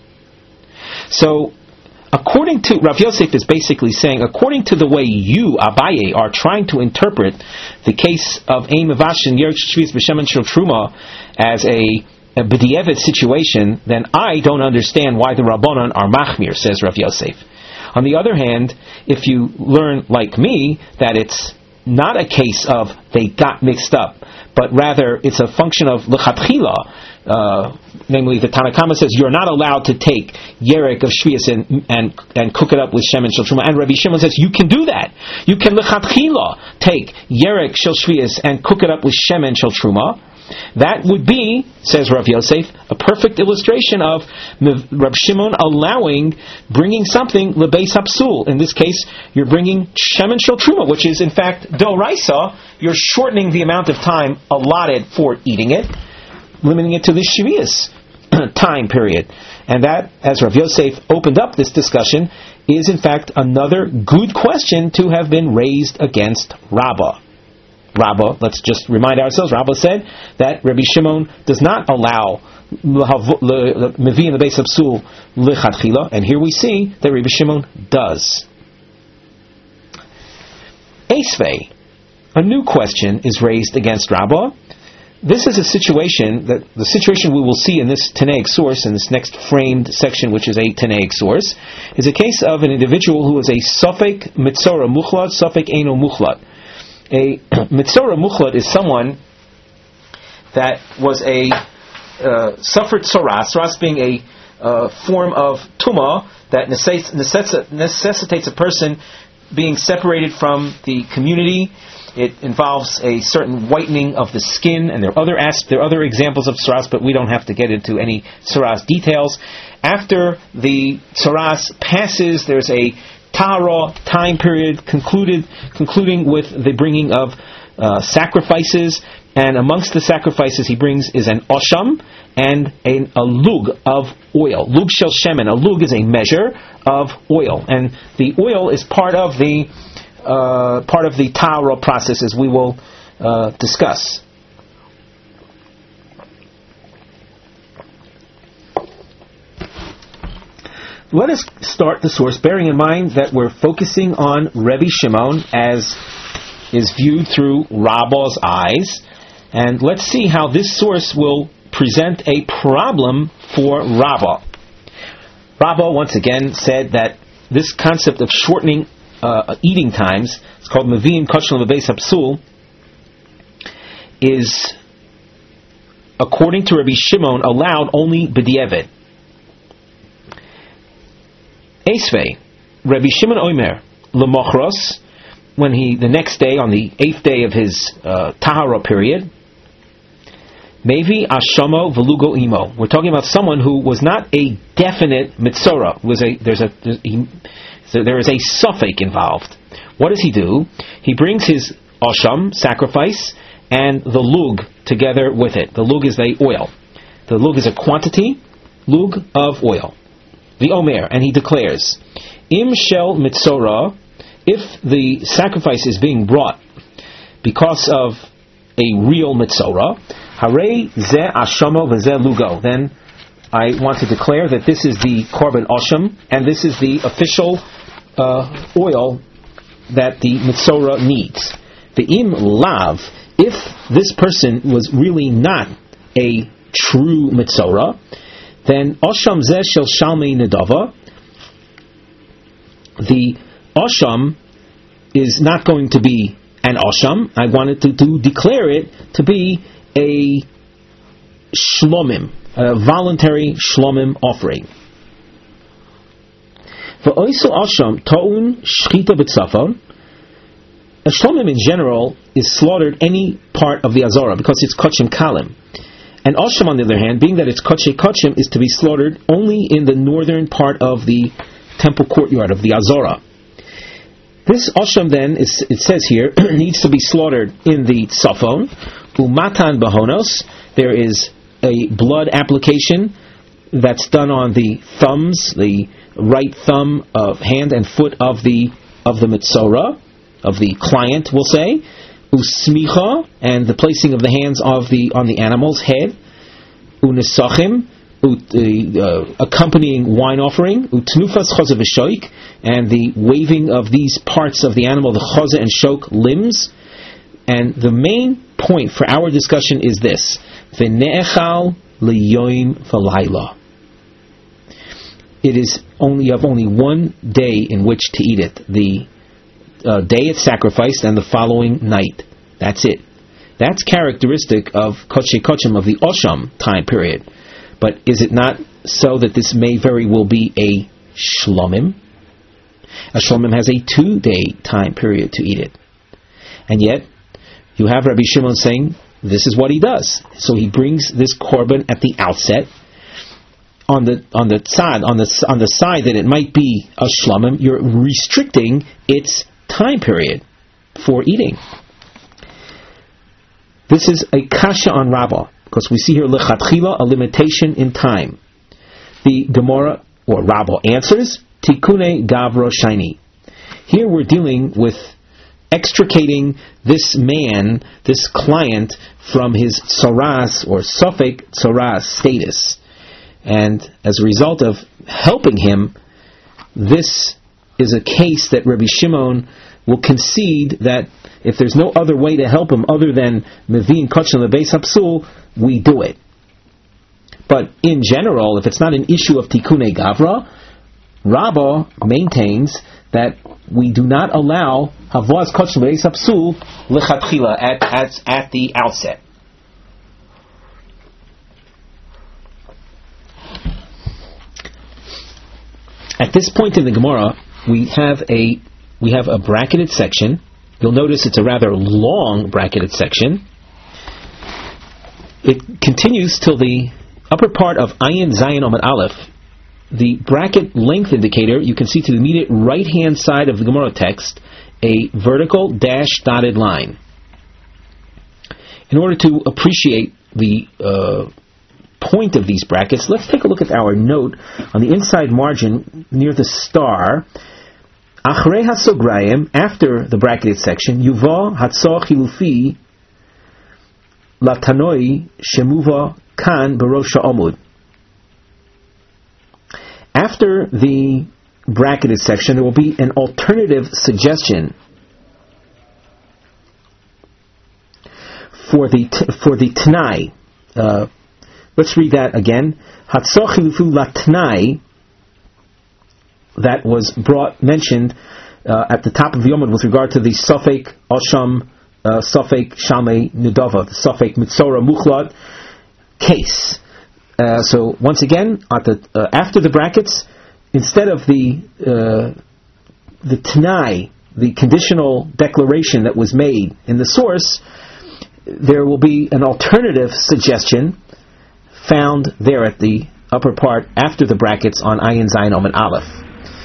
So, according to, Rav Yosef is basically saying, according to the way you, Abaye, are trying to interpret the case of Ein Mevashin Yerek Shvius B'Shemen Shel Truma as a, a b'di'evet situation, then I don't understand why the Rabbanan are machmir, says Rav Yosef. On the other hand, if you learn, like me, that it's not a case of they got mixed up, but rather it's a function of lechatchila, uh, namely the Tanakama says you're not allowed to take yerek of shvius and, and and cook it up with shemen shel truma, and Rabbi Shimon says you can do that. You can lechatchila take yerek shel shvius and cook it up with shemen shel truma. That would be, says Rav Yosef, a perfect illustration of Rav Shimon allowing bringing something lebeis hapsul. In this case, you're bringing shemen shel truma, which is in fact doraisa. You're shortening the amount of time allotted for eating it, limiting it to the shvius time period. And that, as Rav Yosef opened up this discussion, is in fact another good question to have been raised against Rabbah. Rabbah, let's just remind ourselves, Rabbah said that Rabbi Shimon does not allow mevi in the base of psul lichatchila, and here we see that Rabbi Shimon does. Esvei, a new question is raised against Rabbah. This is a situation that the situation we will see in this Tanaic source, in this next framed section, which is a Tanaic source, is a case of an individual who is a Safek Mitzora Muchlat, Safek Eino Muchlat. A Mitzora Muchlat is someone that was a uh, suffered Tzoras, Tzoras being a uh, form of Tumah that necess- necess- necessitates a person being separated from the community. It involves a certain whitening of the skin, and there are other as- there are other examples of tzoras, but we don't have to get into any tzoras details. After the tzoras passes, there's a tahara time period concluded, concluding with the bringing of uh, sacrifices, and amongst the sacrifices he brings is an osham and a, a lug of oil. Lug shel shemen. A lug is a measure of oil, and the oil is part of the Uh, part of the tahara process, as we will uh, discuss. Let us start the source, bearing in mind that we're focusing on Rebbe Shimon as is viewed through Rabbah's eyes, and let's see how this source will present a problem for Rabbah. Rabbah once again said that this concept of shortening Uh, eating times, it's called Mavim Kachel Bebeis Hapsul, is, according to Rabbi Shimon, allowed only b'di'evet. Esvei, Rabbi Shimon Omer, L'mochros, when he, the next day, on the eighth day of his uh, Tahara period, Mevi Ashamo Velugo Imo. We're talking about someone who was not a definite Mitzora. Was a, there's a, there's, he, So there is a suffix involved. What does he do? He brings his asham, sacrifice, and the lug together with it. The lug is the oil. The lug is a quantity, lug of oil. The omer, and he declares, Im shel mitzora, if the sacrifice is being brought because of a real mitzora, harei ze ashamo v'ze lugo, then I want to declare that this is the korban asham, and this is the official uh, oil that the mitzora needs. The im lav, if this person was really not a true mitzora, then asham zeh shel shalmei nedava, the asham is not going to be an asham. I wanted to, to declare it to be a shlomim, a voluntary shlomim offering. For oisel asham ta'un shchita b'tzafon, a shlomim in general is slaughtered any part of the azara because it's kachim kalim. And asham, on the other hand, being that it's kachim kachim, is to be slaughtered only in the northern part of the temple courtyard of the azara. This asham then, is, it says here, needs to be slaughtered in the tzafon. Umatan bahonos, there is a blood application that's done on the thumbs, the right thumb of hand and foot of the of the mitzora, of the client, we'll say. Usmicha, and the placing of the hands of the on the animal's head. Unesachim, uh, accompanying wine offering. Utnufas chaza v'shoik, and the waving of these parts of the animal, the chaza and shok limbs. And the main point for our discussion is this: V'ne'echal liyoim v'layla. It is only you have only one day in which to eat it. The uh, day it's sacrificed and the following night. That's it. That's characteristic of koche kochim, of the osham time period. But is it not so that this may very well be a shlomim? A shlomim has a two-day time period to eat it. And yet, you have Rabbi Shimon saying this is what he does. So he brings this korban at the outset. On the on the side on the on the side that it might be a shlamim, you're restricting its time period for eating. This is a kasha on Rabbah, because we see here lechatchila, a limitation in time. The Gemara or Rabbah answers tikune gavro shiny. Here we're dealing with extricating this man, this client, from his tsaras or sofek tsaras status. And as a result of helping him, this is a case that Rabbi Shimon will concede that if there's no other way to help him other than Mevin Kotchen Lebeis Hapsul, we do it. But in general, if it's not an issue of Tikunei Gavra, Rabbah maintains that we do not allow Havaz Kotchen Lebeis Hapsul lechatchila at, at, at the outset. At this point in the Gemara, we have a we have a bracketed section. You'll notice it's a rather long bracketed section. It continues till the upper part of Ayin Zayin Omid Aleph. The bracket length indicator, you can see to the immediate right-hand side of the Gemara text, a vertical dash dotted line. In order to appreciate the uh, point of these brackets, let's take a look at our note on the inside margin near the star. Achrei hasograyim, after the bracketed section, yuva hatzor chilufi latanoi shemuva kan berosh ha'omud. After the bracketed section, there will be an alternative suggestion for the t- for the Tanai. Uh, let's read that again. Hatzor chilufu latnai, that was brought mentioned uh, at the top of the Yomad with regard to the Sofek Osham, uh, Sofek Shamei Nidava, the Sofek Mitzora Muchlat case. Uh, so once again, at the, uh, after the brackets, instead of the uh, the Tanai, the conditional declaration that was made in the source, there will be an alternative suggestion found there at the upper part after the brackets on Ayin Zayin Omid Aleph.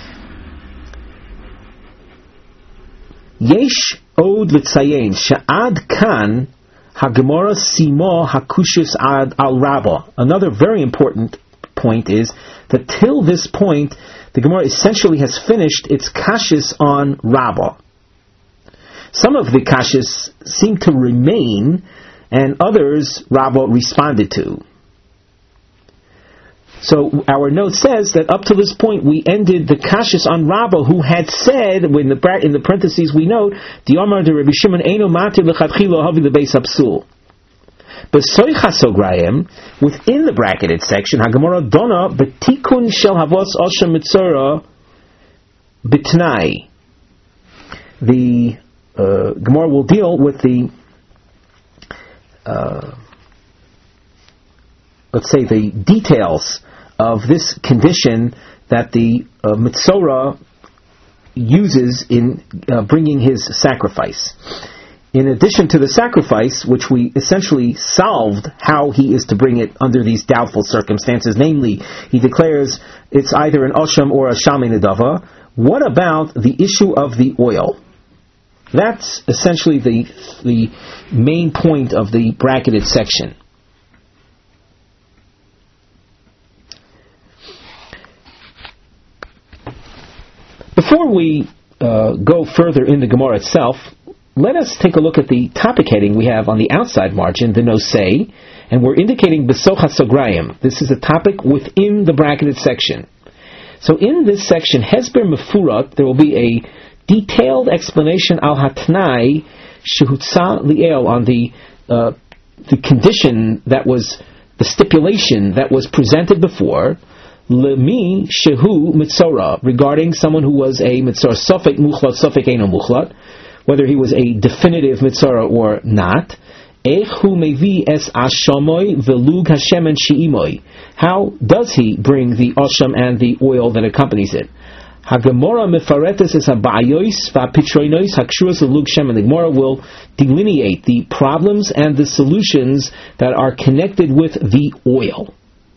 Yesh od l'tzayin she'ad kan haGemara simo hakushis ad al Rabbah. Another very important point is that till this point, the Gemara essentially has finished its kashis on Rabbah. Some of the kashis seem to remain, and others Rabbah responded to. So our note says that up to this point we ended the kashis on Rabbah, who had said, in the in the parentheses we note, the Amar de Rabbi Shimon eino matir lechatchila havi lebeis hapsul. But soichasograyim, within the bracketed section, haGemara dona betikun shel havos oshem mitzora bitnai. The uh, Gemara will deal with the uh, let's say the details of this condition that the uh, Mitzora uses in uh, bringing his sacrifice. In addition to the sacrifice, which we essentially solved how he is to bring it under these doubtful circumstances, namely, he declares it's either an Osham or a Shamei Nedava. What about the issue of the oil? That's essentially the the main point of the bracketed section. Before we uh, go further in the Gemara itself, let us take a look at the topic heading we have on the outside margin, the nosei, and we're indicating Besoch HaSograyim. This is a topic within the bracketed section. So in this section, Hesber Mefurat, there will be a detailed explanation al hatnai shehutza liel, on the uh, the condition that was, the stipulation that was presented before, Lemi shehu mitzora, regarding someone who was a mitzora sofek muchlat sofek eino muchlat, whether he was a definitive mitzora or not. Echu mevi es ashamoy velug hashemen sheimoy. How does he bring the asham and the oil that accompanies it? Hagemora mefaretes es habayos va'pitroinos hakshuas lelug shemen. The Gemara will delineate the problems and the solutions that are connected with the oil.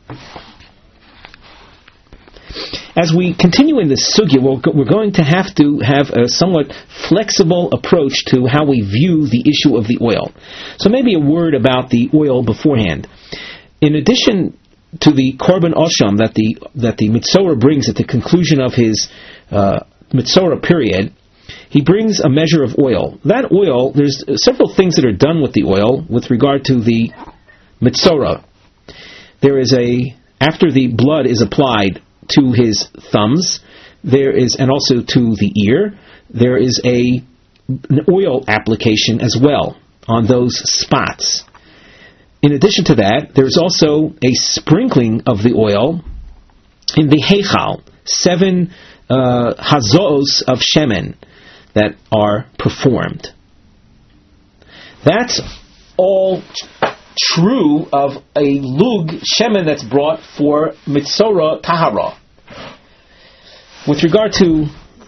As we continue in this sugya, we're going to have to have a somewhat flexible approach to how we view the issue of the oil. So maybe a word about the oil beforehand. In addition to the korban osham that the that the Mitzorah brings at the conclusion of his uh, Mitzorah period, he brings a measure of oil. That oil, there's several things that are done with the oil with regard to the Mitzorah. There is a, after the blood is applied to his thumbs, there is, and also to the ear, there is a an oil application as well on those spots. In addition to that, there is also a sprinkling of the oil in the heichal, seven uh, hazoos of shemen that are performed. That's all true of a lug shemen that's brought for mitzorah tahara. With regard to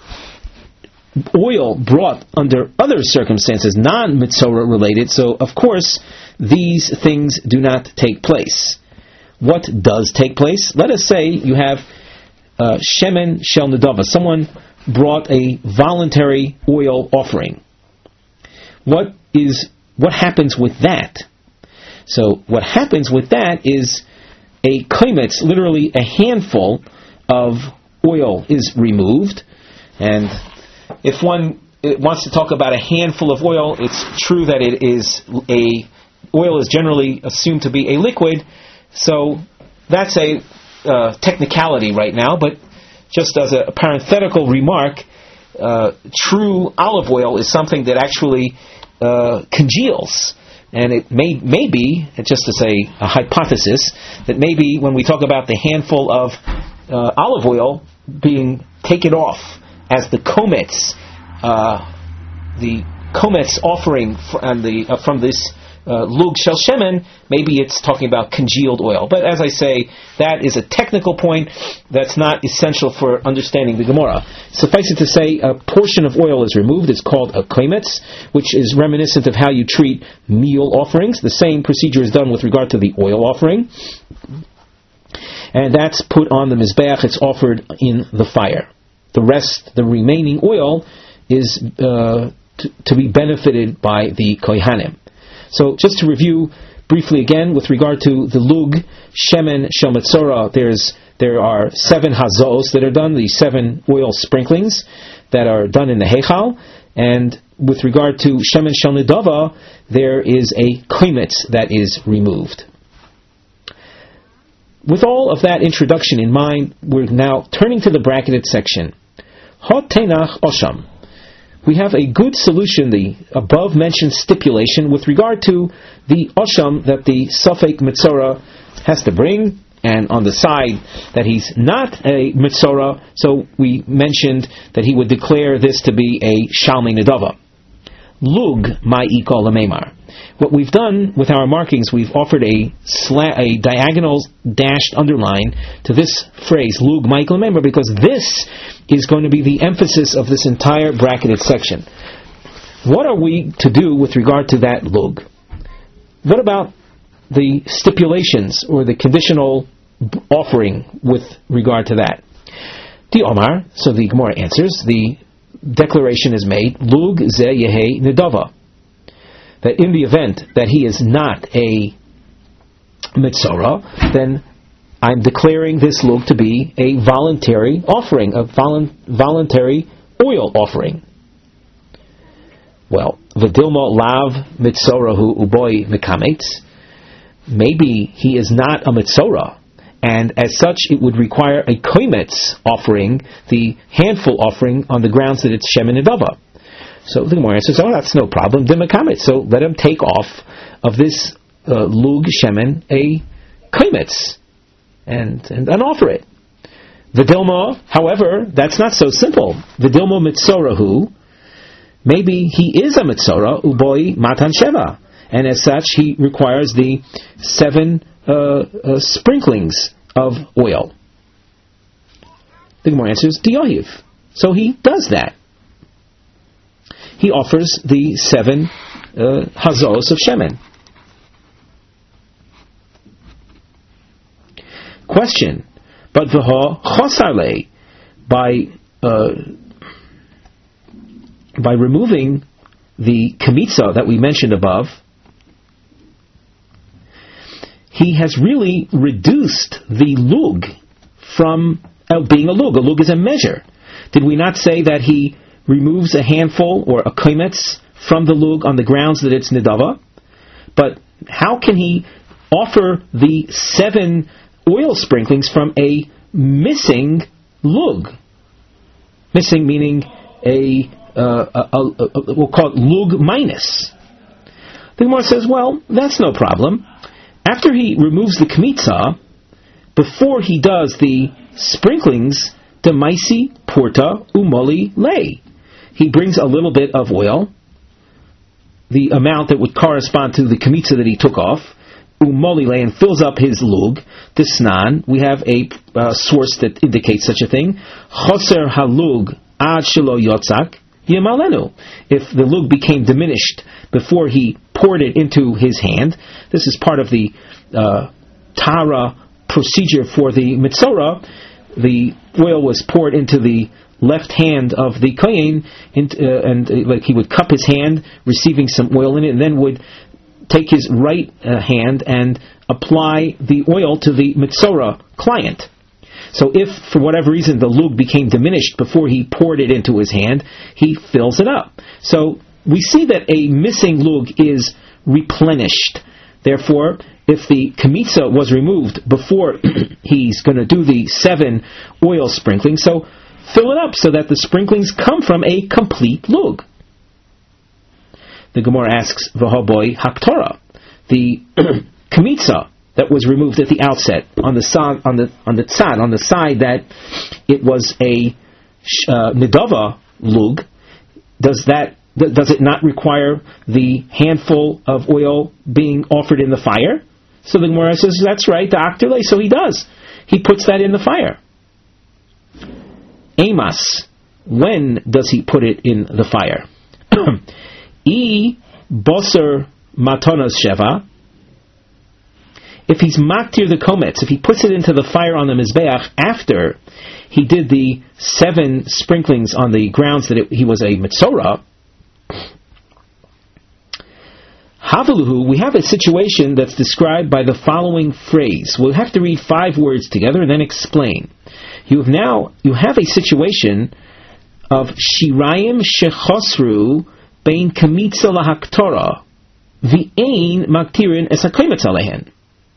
oil brought under other circumstances, non-mitzorah related, so of course these things do not take place. What does take place? Let us say you have uh, shemen shel nedava. Someone brought a voluntary oil offering. What is what happens with that? So what happens with that is a kaimetz, literally a handful of oil is removed. And if one wants to talk about a handful of oil, it's true that it is a oil is generally assumed to be a liquid. So that's a uh, technicality right now. But just as a parenthetical remark, uh, true olive oil is something that actually uh, congeals. And it may, may be, just to say a hypothesis, that maybe when we talk about the handful of uh, olive oil being taken off as the kometz, uh, the kometz offering fr- and the, uh, from this uh, lug shel shemen, maybe it's talking about congealed oil. But as I say, that is a technical point that's not essential for understanding the Gemara. Suffice it to say, a portion of oil is removed. It's called a kometz, which is reminiscent of how you treat meal offerings. The same procedure is done with regard to the oil offering. And that's put on the mizbeach. It's offered in the fire. The rest, the remaining oil, is uh, t- to be benefited by the kohanim. So just to review briefly again, with regard to the lug, shemen, shel mitzorah, there's there are seven hazos that are done, the seven oil sprinklings that are done in the heichal. And with regard to shemen shel nedava, there is a kometz that is removed. With all of that introduction in mind, we're now turning to the bracketed section. Hot tenach osham. We have a good solution, the above-mentioned stipulation, with regard to the osham that the Safek Mitzorah has to bring, and on the side that he's not a Mitzorah, so we mentioned that he would declare this to be a Shalmei Nedava. Lug ma'i kol lememar. What we've done with our markings, we've offered a sla- a diagonal dashed underline to this phrase, Lug ma'i kol lememar, because this is going to be the emphasis of this entire bracketed section. What are we to do with regard to that lug? What about the stipulations or the conditional offering with regard to that? Di Omar, so the Gemara answers, the declaration is made, Lug ze yehe nedava, that in the event that he is not a mitzorah, then I'm declaring this lug to be a voluntary offering, a volu- voluntary oil offering. Well, v'dilma lav mitzorahu uboy mekametz. Maybe he is not a mitzorah, and as such it would require a kometz offering, the handful offering, on the grounds that it's shemen nedava. So the Gemara says, oh, that's no problem, dimakametz. So let him take off of this uh, lug shemen a kometz. And, and and offer it. V'dilma, however, that's not so simple. V'dilma mitzorahu, maybe he is a mitzorah, uboi matan sheva, and as such he requires the seven uh, uh, sprinklings of oil. The Gemara answers, diyohiv. So he does that. He offers the seven uh, hazos of shemen. Question: but v'ha chosarle, by uh, by removing the kamitza that we mentioned above, he has really reduced the lug from uh, being a lug. A lug is a measure. Did we not say that he removes a handful or a kaimetz from the lug on the grounds that it's nidava? But how can he offer the seven oil sprinklings from a missing lug? Missing meaning a, uh, a, a, a we'll call it lug minus. The Gemara says, well, that's no problem. After he removes the kmitza, before he does the sprinklings, the maisi porta umoli lei, he brings a little bit of oil, the amount that would correspond to the kmitza that he took off, umoli lei, and fills up his lug. Disnan, we have a uh, source that indicates such a thing. Choser halug ad shelo yotzak yimalenu. If the lug became diminished before he poured it into his hand, this is part of the uh, Tara procedure for the Mitzorah. The oil was poured into the left hand of the Kohen, uh, and uh, like he would cup his hand, receiving some oil in it, and then would take his right uh, hand and apply the oil to the Mitzorah client. So if, for whatever reason, the lug became diminished before he poured it into his hand, he fills it up. So we see that a missing lug is replenished. Therefore, if the kamitza was removed before he's going to do the seven oil sprinklings, so fill it up so that the sprinklings come from a complete lug. The Gemara asks, V'hoboy haktorah, the kamitza that was removed at the outset on the side, on the on the tzad, on the side that it was a uh, nidava lug, does that does it not require the handful of oil being offered in the fire? So the Gemara says, that's right, the aktile, so he does. He puts that in the fire. Amos, when does he put it in the fire? E boser matonas sheva, if he's maktir the kometz, if he puts it into the fire on the mizbeach after he did the seven sprinklings on the grounds that it, he was a mitzorah, Havaluhu, we have a situation that's described by the following phrase. We'll have to read five words together and then explain. You have now you have a situation of shirayim shechosru bein kamitza lahaktora v'ein maktirin es hakaimetz alehen.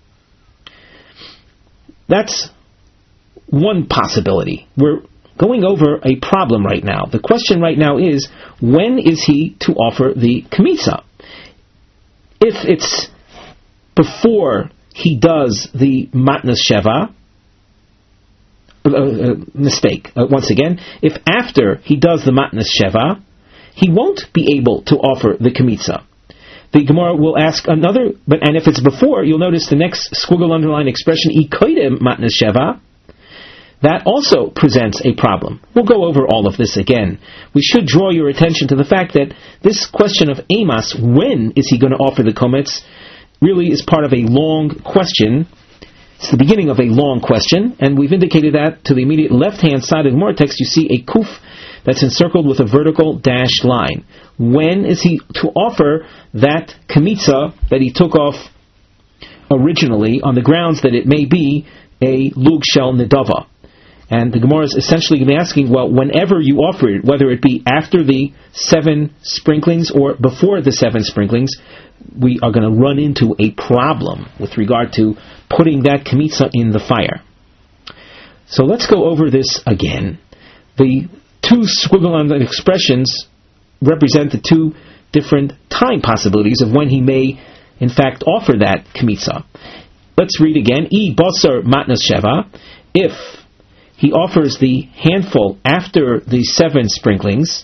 That's one possibility. We're going over a problem right now. The question right now is, when is he to offer the kamitza? If it's before he does the matnas sheva, uh, uh, mistake, uh, once again, if after he does the matnas sheva, he won't be able to offer the kamitza. The Gemara will ask another, but and if it's before, you'll notice the next squiggle underline expression, ikoidem matnas sheva, that also presents a problem. We'll go over all of this again. We should draw your attention to the fact that this question of Amos, when is he going to offer the kometz, really is part of a long question. It's the beginning of a long question, and we've indicated that to the immediate left-hand side of the Gemara text, you see a kuf that's encircled with a vertical dashed line. When is he to offer that kamitza that he took off originally on the grounds that it may be a lug shel nidava? And the Gemara is essentially going to be asking, well, whenever you offer it, whether it be after the seven sprinklings or before the seven sprinklings, we are going to run into a problem with regard to putting that kamitza in the fire. So let's go over this again. The two squiggle on expressions represent the two different time possibilities of when he may, in fact, offer that kamitza. Let's read again. E basar matnas sheva, if he offers the handful after the seven sprinklings.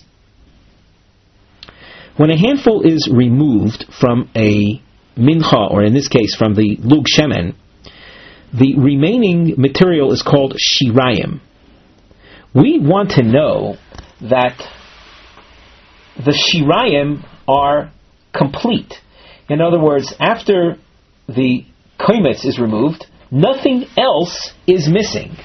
When a handful is removed from a mincha, or in this case from the lug shemen, the remaining material is called shirayim. We want to know that the shirayim are complete. In other words, after the kometz is removed, nothing else is missing.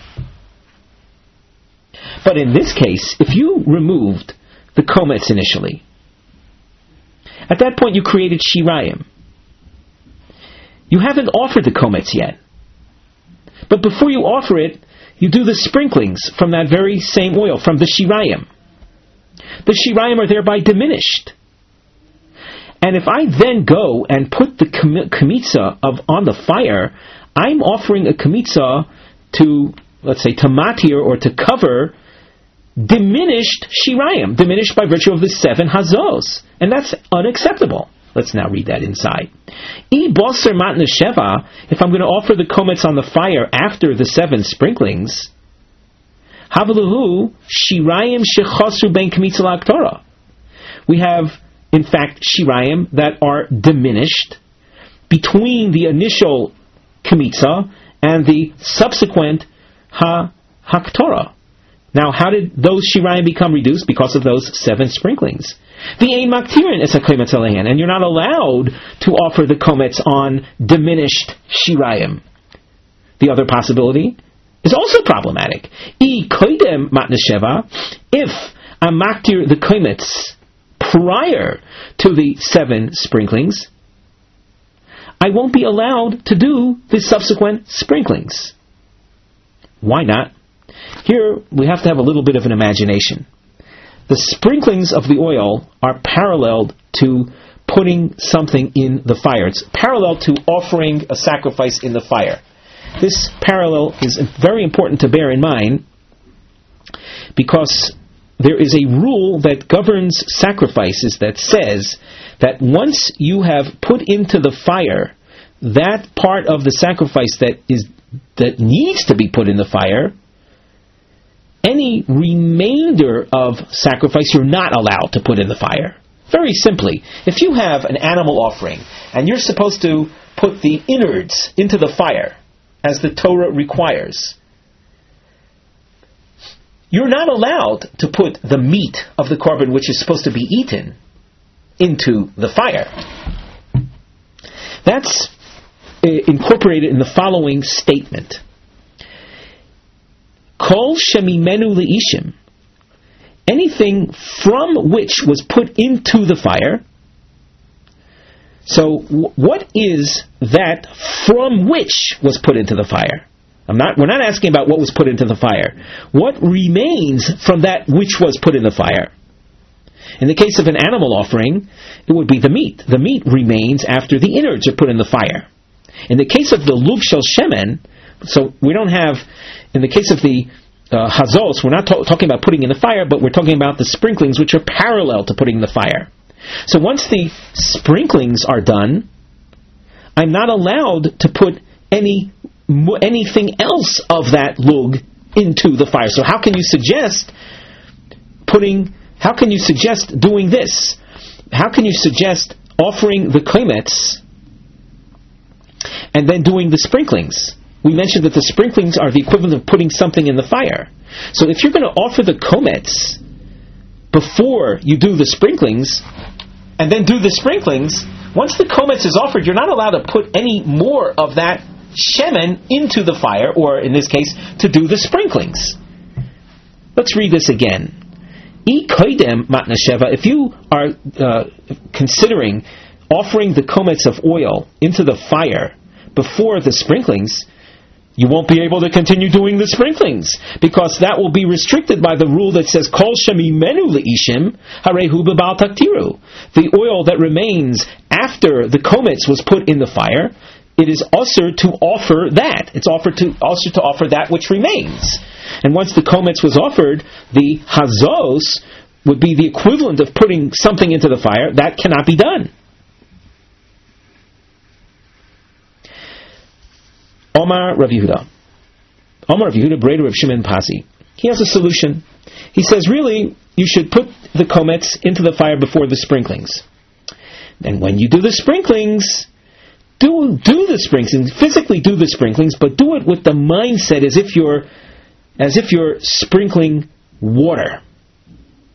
But in this case, if you removed the kometz initially, at that point you created shirayim. You haven't offered the kometz yet. But before you offer it, you do the sprinklings from that very same oil, from the shirayim. The shirayim are thereby diminished. And if I then go and put the kmitza of on the fire, I'm offering a kmitza to, let's say, to matir, or to cover diminished shirayim, diminished by virtue of the seven hazos. And that's unacceptable. Let's now read that inside. If I'm going to offer the kometz on the fire after the seven sprinklings, we have, in fact, shirayim that are diminished between the initial kmitza and the subsequent ha haktorah. Now, how did those shirayim become reduced? Because of those seven sprinklings. The ein maktirin es hakometz alehan, and you're not allowed to offer the kometz on diminished shirayim. The other possibility is also problematic. I koidem matnesheva, if I maktir the kometz prior to the seven sprinklings, I won't be allowed to do the subsequent sprinklings. Why not? Here we have to have a little bit of an imagination. The sprinklings of the oil are paralleled to putting something in the fire. It's parallel to offering a sacrifice in the fire. This parallel is very important to bear in mind because there is a rule that governs sacrifices that says that once you have put into the fire that part of the sacrifice that is that needs to be put in the fire, any remainder of sacrifice you're not allowed to put in the fire. Very simply, if you have an animal offering and you're supposed to put the innards into the fire, as the Torah requires, you're not allowed to put the meat of the korban, which is supposed to be eaten, into the fire. That's uh, incorporated in the following statement. Kol shemimenu leishim, anything from which was put into the fire. So, w- what is that from which was put into the fire? I'm not. We're not asking about what was put into the fire. What remains from that which was put in the fire? In the case of an animal offering, it would be the meat. The meat remains after the innards are put in the fire. In the case of the lug shel shemen, so we don't have. In the case of the uh, hazos, we're not to- talking about putting in the fire, but we're talking about the sprinklings, which are parallel to putting in the fire. So once the sprinklings are done, I'm not allowed to put any anything else of that lug into the fire. So how can you suggest putting? How can you suggest doing this? How can you suggest offering the kometz and then doing the sprinklings? We mentioned that the sprinklings are the equivalent of putting something in the fire. So if you're going to offer the kometz before you do the sprinklings, and then do the sprinklings, once the kometz is offered, you're not allowed to put any more of that shemen into the fire, or in this case, to do the sprinklings. Let's read this again. I koidem matnasheva, if you are uh, considering offering the kometz of oil into the fire before the sprinklings, you won't be able to continue doing the sprinklings, because that will be restricted by the rule that says, Kol shemimenu leishim, harehu b'bal taktiru. The oil that remains after the kometz was put in the fire, it is usher to offer that. It's offered to usher to offer that which remains. And once the kometz was offered, the hazos would be the equivalent of putting something into the fire. That cannot be done. Omar Rav Yehuda. Omar Rav Yehuda, Breder of Shimon Pasi. He has a solution. He says, really, you should put the kometz into the fire before the sprinklings. And when you do the sprinklings, do do the sprinklings, physically do the sprinklings, but do it with the mindset as if you're as if you're sprinkling water.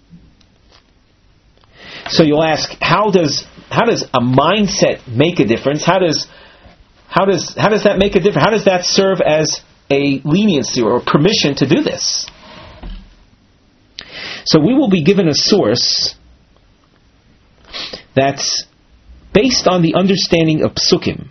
So you'll ask, how does how does a mindset make a difference? How does how does how does that make a difference? How does that serve as a leniency or permission to do this? So we will be given a source that's based on the understanding of psukim.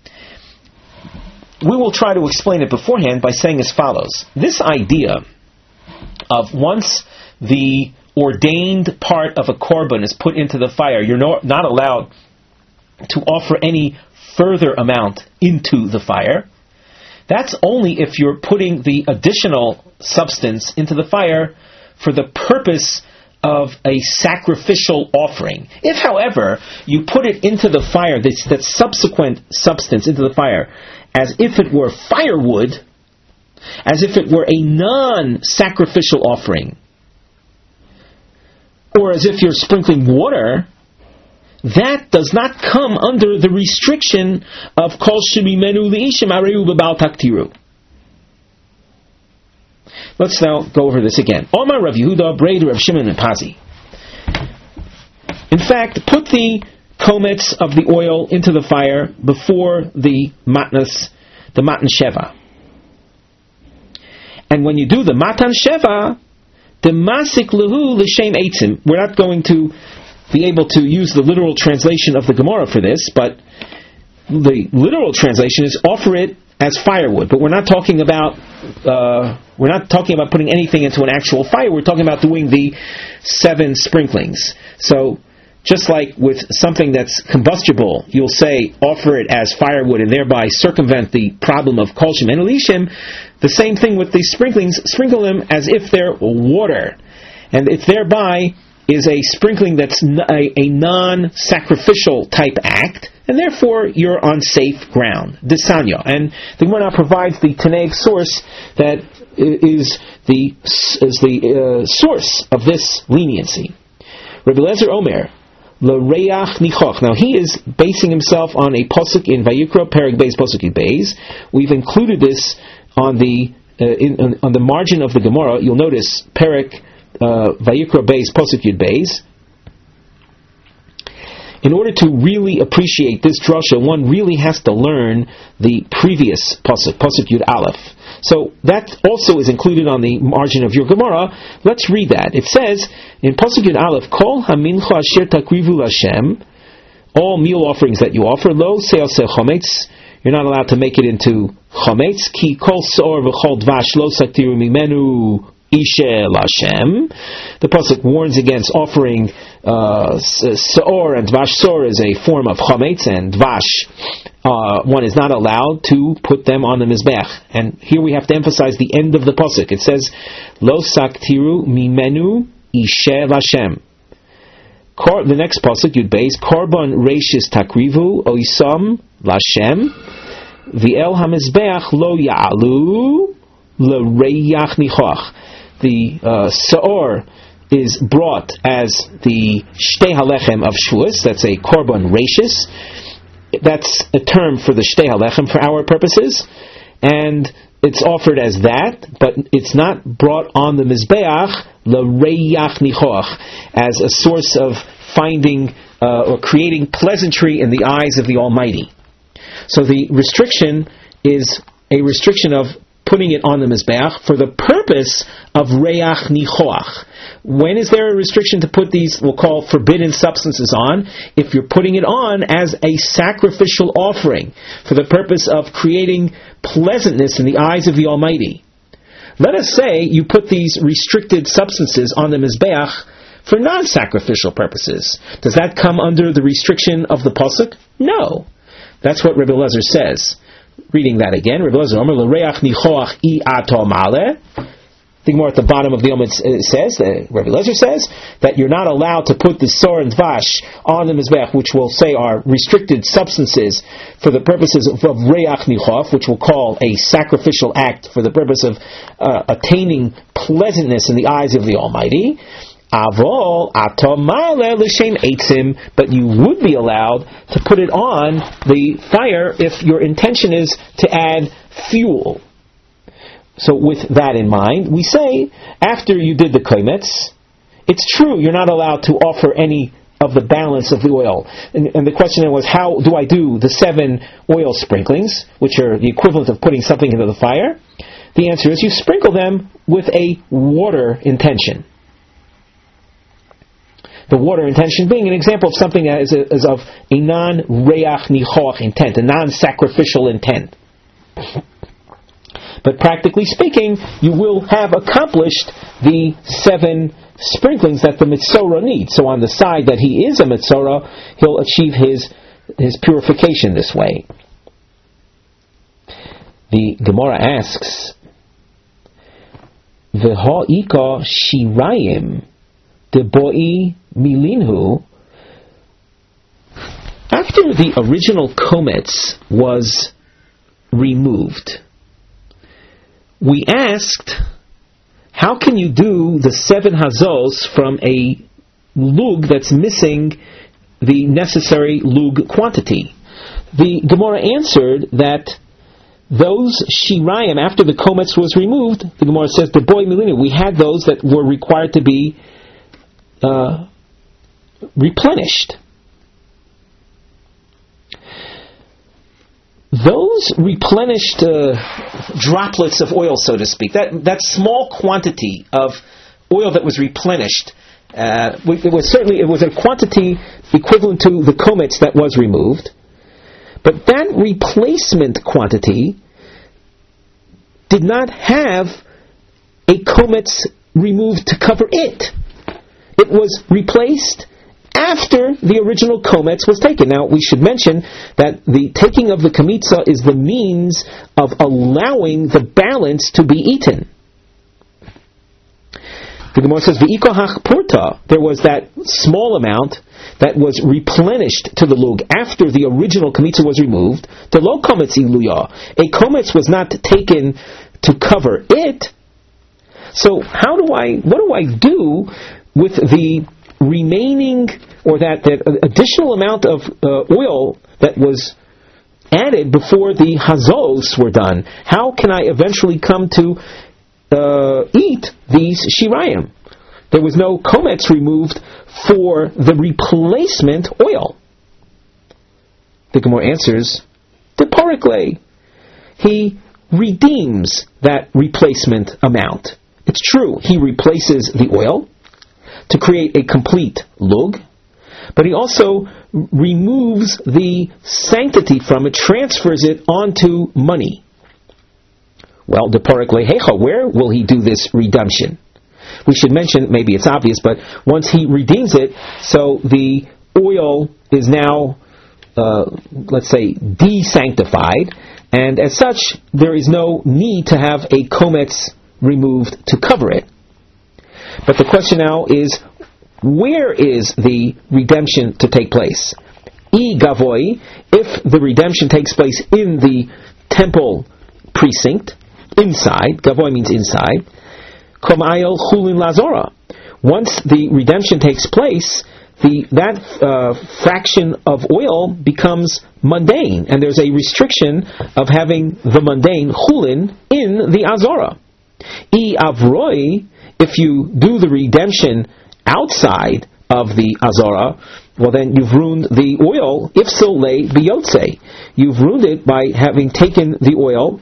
We will try to explain it beforehand by saying as follows. This idea of once the ordained part of a korban is put into the fire, you're no, not allowed to offer any further amount into the fire. That's only if you're putting the additional substance into the fire for the purpose of a sacrificial offering. If, however, you put it into the fire, this, that subsequent substance into the fire, as if it were firewood, as if it were a non-sacrificial offering, or as if you're sprinkling water, that does not come under the restriction of Kol Shemimenu Li'ishim Areu B'Bal Taktiru. Let's now go over this again. Omar Rav Yehuda, Breder Rav Shimon and Pazi. In fact, put the komets of the oil into the fire before the matnas, the matan sheva. And when you do the matan sheva, the masik lehu l'shem eitzim. We're not going to be able to use the literal translation of the Gemara for this, but the literal translation is offer it as firewood. But we're not talking about uh, we're not talking about putting anything into an actual fire. We're talking about doing the seven sprinklings. So just like with something that's combustible, you'll say offer it as firewood and thereby circumvent the problem of kol shem and elishim. The same thing with the sprinklings, sprinkle them as if they're water. And it thereby is a sprinkling that's a, a non-sacrificial type act, and therefore you're on safe ground. Desanya. And the Gemara provides the Tanaic source that is the, is the uh, source of this leniency. Rabbi Eliezer Omer, L'reach nichoch. Now he is basing himself on a posuk in Vayikra, Perek Beis, posuk in Beis. We've included this on the uh, in, on, on the margin of the Gemara. You'll notice Perek uh, Vayikra Beis, posuk Yud Beis. In order to really appreciate this drasha, one really has to learn the previous posuk, posuk Yud Aleph. So that also is included on the margin of your Gemara. Let's read that. It says in Pasuk Yud Aleph, Kol hamincha asher takrivu l'Hashem, all meal offerings that you offer, lo se'aseh chometz, you're not allowed to make it into chometz, ki kol se'or v'chol dvash lo saktiru mimenu ishe l'Hashem. The Pasuk warns against offering uh, se'or, and dvash se'or is a form of chometz, and dvash, Uh, one is not allowed to put them on the mizbech. And here we have to emphasize the end of the pasuk. It says, Lo saktiru mimenu ishe Hashem. The next pasuk, Yud Beis, Korban reishis takrivu oisam Lashem, v'el hamizbech lo ya'alu l'reyach nichoch. The uh, se'or is brought as the shtei halechem of Shavuos. That's a korban reishis. That's a term for the shtei halechem for our purposes, and it's offered as that, but it's not brought on the mizbeach l'reyach nichoch as a source of finding uh, or creating pleasantry in the eyes of the Almighty. So the restriction is a restriction of putting it on the mizbeach for the purpose of reyach nichoch. When is there a restriction to put these, we'll call forbidden substances on? If you're putting it on as a sacrificial offering for the purpose of creating pleasantness in the eyes of the Almighty. Let us say you put these restricted substances on the mizbeach for non-sacrificial purposes. Does that come under the restriction of the pasuk? No. That's what Rabbi Eliezer says. Reading that again, Rabbi Eliezer Omer, l'reach nichoach I ato maleh. The Gemara at the bottom of the Yom says, uh, Rabbi Eliezer says, that you're not allowed to put the sor and dvash on the mizbech, which we'll say are restricted substances for the purposes of, of reach nichoch, which we'll call a sacrificial act for the purpose of uh, attaining pleasantness in the eyes of the Almighty. Avol atomale l'shem eitzim, but you would be allowed to put it on the fire if your intention is to add fuel. So with that in mind, we say, after you did the kometz, it's true you're not allowed to offer any of the balance of the oil. And, and the question was, how do I do the seven oil sprinklings, which are the equivalent of putting something into the fire? The answer is you sprinkle them with a water intention. The water intention being an example of something that is, a, is of a non-reach nichoach intent, a non-sacrificial intent. But practically speaking, you will have accomplished the seven sprinklings that the Mitzorah needs. So on the side that he is a Mitzorah, he'll achieve his, his purification this way. The Gemara asks, V'ha'ika shirayim deboi milinhu. After the original komets was removed, we asked, how can you do the seven hazos from a lug that's missing the necessary lug quantity? The Gemara answered that those shirayim, after the komets was removed, the Gemara says, the boy milina, we had those that were required to be uh, replenished. Those replenished uh, droplets of oil, so to speak, that that small quantity of oil that was replenished, uh, it was certainly it was a quantity equivalent to the komets that was removed, but that replacement quantity did not have a komets removed to cover it. It was replaced after the original komets was taken. Now, we should mention that the taking of the kamitza is the means of allowing the balance to be eaten. The Gemara says, V'ikohach purta, there was that small amount that was replenished to the lug after the original kamitza was removed. The lo komets iluya, a komets was not taken to cover it. So, how do I, what do I do with the remaining, or that, that additional amount of uh, oil that was added before the hazos were done? How can I eventually come to uh, eat these shirayim? There was no komets removed for the replacement oil. The Gemara answers, Deparikle, he redeems that replacement amount. It's true, he replaces the oil to create a complete lug, but he also removes the sanctity from it, transfers it onto money. Well, deparik lehecha, where will he do this redemption? We should mention, maybe it's obvious, but once he redeems it, so the oil is now, uh, let's say, de-sanctified, and as such, there is no need to have a komets removed to cover it. But the question now is, where is the redemption to take place? E gavoi, if the redemption takes place in the temple precinct, inside, gavoi means inside, komayel chulin lazora. Once the redemption takes place, the that uh, fraction of oil becomes mundane, and there's a restriction of having the mundane chulin in the azora. E avroi, if you do the redemption outside of the azara, well then you've ruined the oil, if so lay biyotze. You've ruined it by having taken the oil.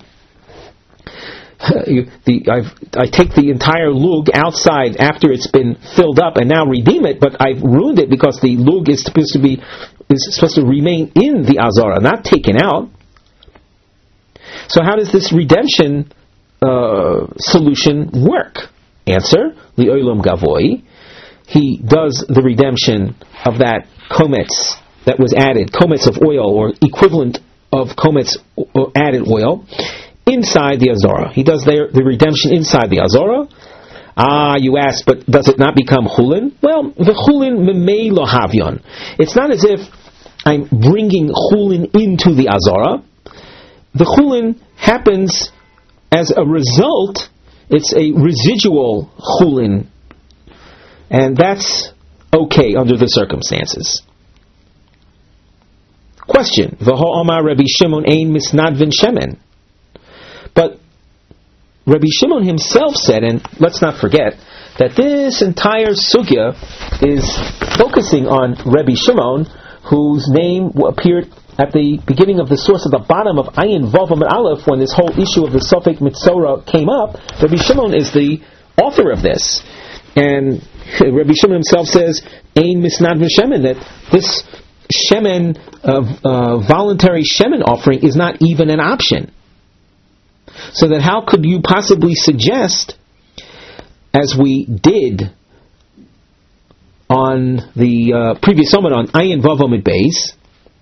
You, the, I've, I take the entire lug outside after it's been filled up and now redeem it, but I've ruined it because the lug is supposed to be is supposed to remain in the azara, not taken out. So how does this redemption uh, solution work? Answer, li'olam gavoi. He does the redemption of that komets that was added, komets of oil, or equivalent of komets added oil, inside the azara. He does the, the redemption inside the azara. Ah, you ask, but does it not become chulin? Well, the chulin memei lo havyon. It's not as if I'm bringing chulin into the azara. The chulin happens as a result. It's a residual chulin, and that's okay under the circumstances. Question: V'ho Omar Rabbi Shimon ein misnadvin shemen. But Rabbi Shimon himself said, and let's not forget that this entire sugya is focusing on Rabbi Shimon, whose name appeared at the beginning of the source at the bottom of Ayin Vav Amud Aleph when this whole issue of the Sofek Mitzora came up. Rabbi Shimon is the author of this. And Rabbi Shimon himself says, Ein Misnad V'Shemen, that this Shemen, uh, uh, voluntary Shemen offering is not even an option. So that how could you possibly suggest, as we did on the uh, previous Omer on Ayin Vav Amud Beis,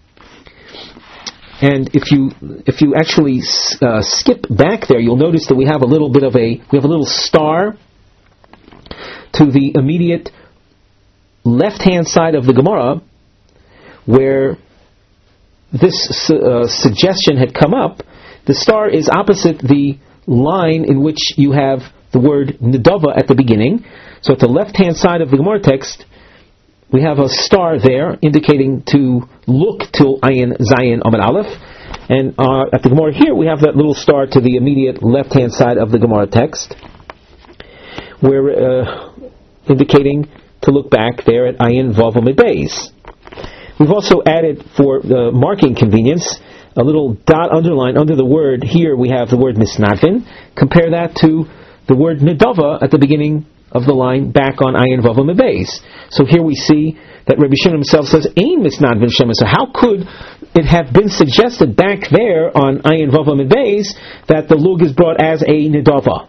and if you if you actually uh, skip back there, you'll notice that we have a little bit of a we have a little star to the immediate left-hand side of the Gemara, where this uh, suggestion had come up. The star is opposite the line in which you have the word Nedava at the beginning. So at the left-hand side of the Gemara text, we have a star there indicating to look till Ayin Zayin Amud Aleph. And uh, at the Gemara here, we have that little star to the immediate left-hand side of the Gemara text, where uh, indicating to look back there at Ayin Vav Amud Beis. We've also added, for the marking convenience, a little dot underline under the word. Here we have the word Misnadvin. Compare that to the word Nedava at the beginning of the line back on Ayin Vav Amud Beis. So here we see that Rabbi Shimon himself says, Ein Misnadvin Shemen. So how could it have been suggested back there on Ayin Vav Amud Beis that the lug is brought as a Nedava?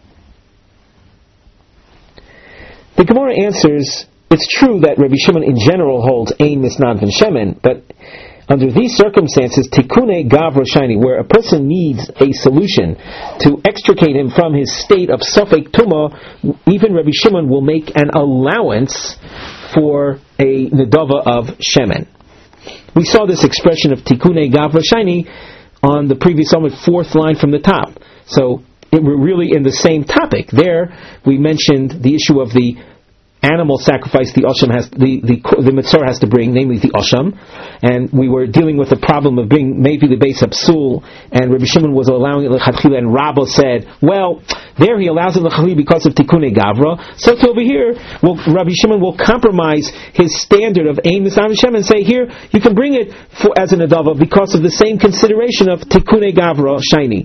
The Gemara answers, it's true that Rabbi Shimon in general holds Ein Misnadvin Shemen, but under these circumstances, Tikune Gavra Shiny, where a person needs a solution to extricate him from his state of Sofek Tuma, even Rabbi Shimon will make an allowance for a Nedava of Shemen. We saw this expression of Tikune Gavra Shiny on the previous Amud, fourth line from the top. So it, we're really in the same topic. There we mentioned the issue of the animal sacrifice the Osham has, the, the, the Mitzvah has to bring, namely the Osham. And we were dealing with the problem of being maybe the base of Psul, and Rabbi Shimon was allowing it l'chadchila, and Rabba said, well, there he allows it l'chadchila because of Tikkunei Gavra. So to over here, well, Rabbi Shimon will compromise his standard of Ein Misnadvin Shemen and say, here, you can bring it for, as an Adava because of the same consideration of Tikkunei Gavra Shiny.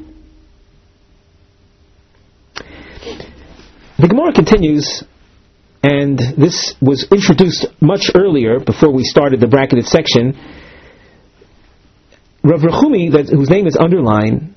The Gemara continues, and this was introduced much earlier, before we started the bracketed section. Rav Rechumi, that, whose name is underlined,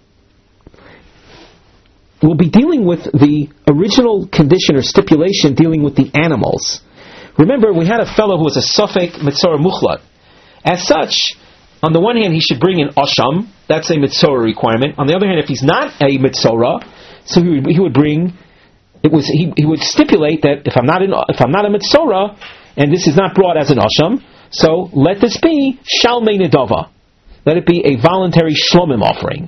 will be dealing with the original condition or stipulation dealing with the animals. Remember, we had a fellow who was a Sofek Mitzora Muchlat. As such, on the one hand, he should bring an Osham, that's a Mitzora requirement. On the other hand, if he's not a Mitzora, so he would, he would bring... It was he, he would stipulate that if I'm not in, if I'm not a Mitzora, and this is not brought as an Osham, so let this be Shalmei Nedava. Let it be a voluntary Shlomim offering.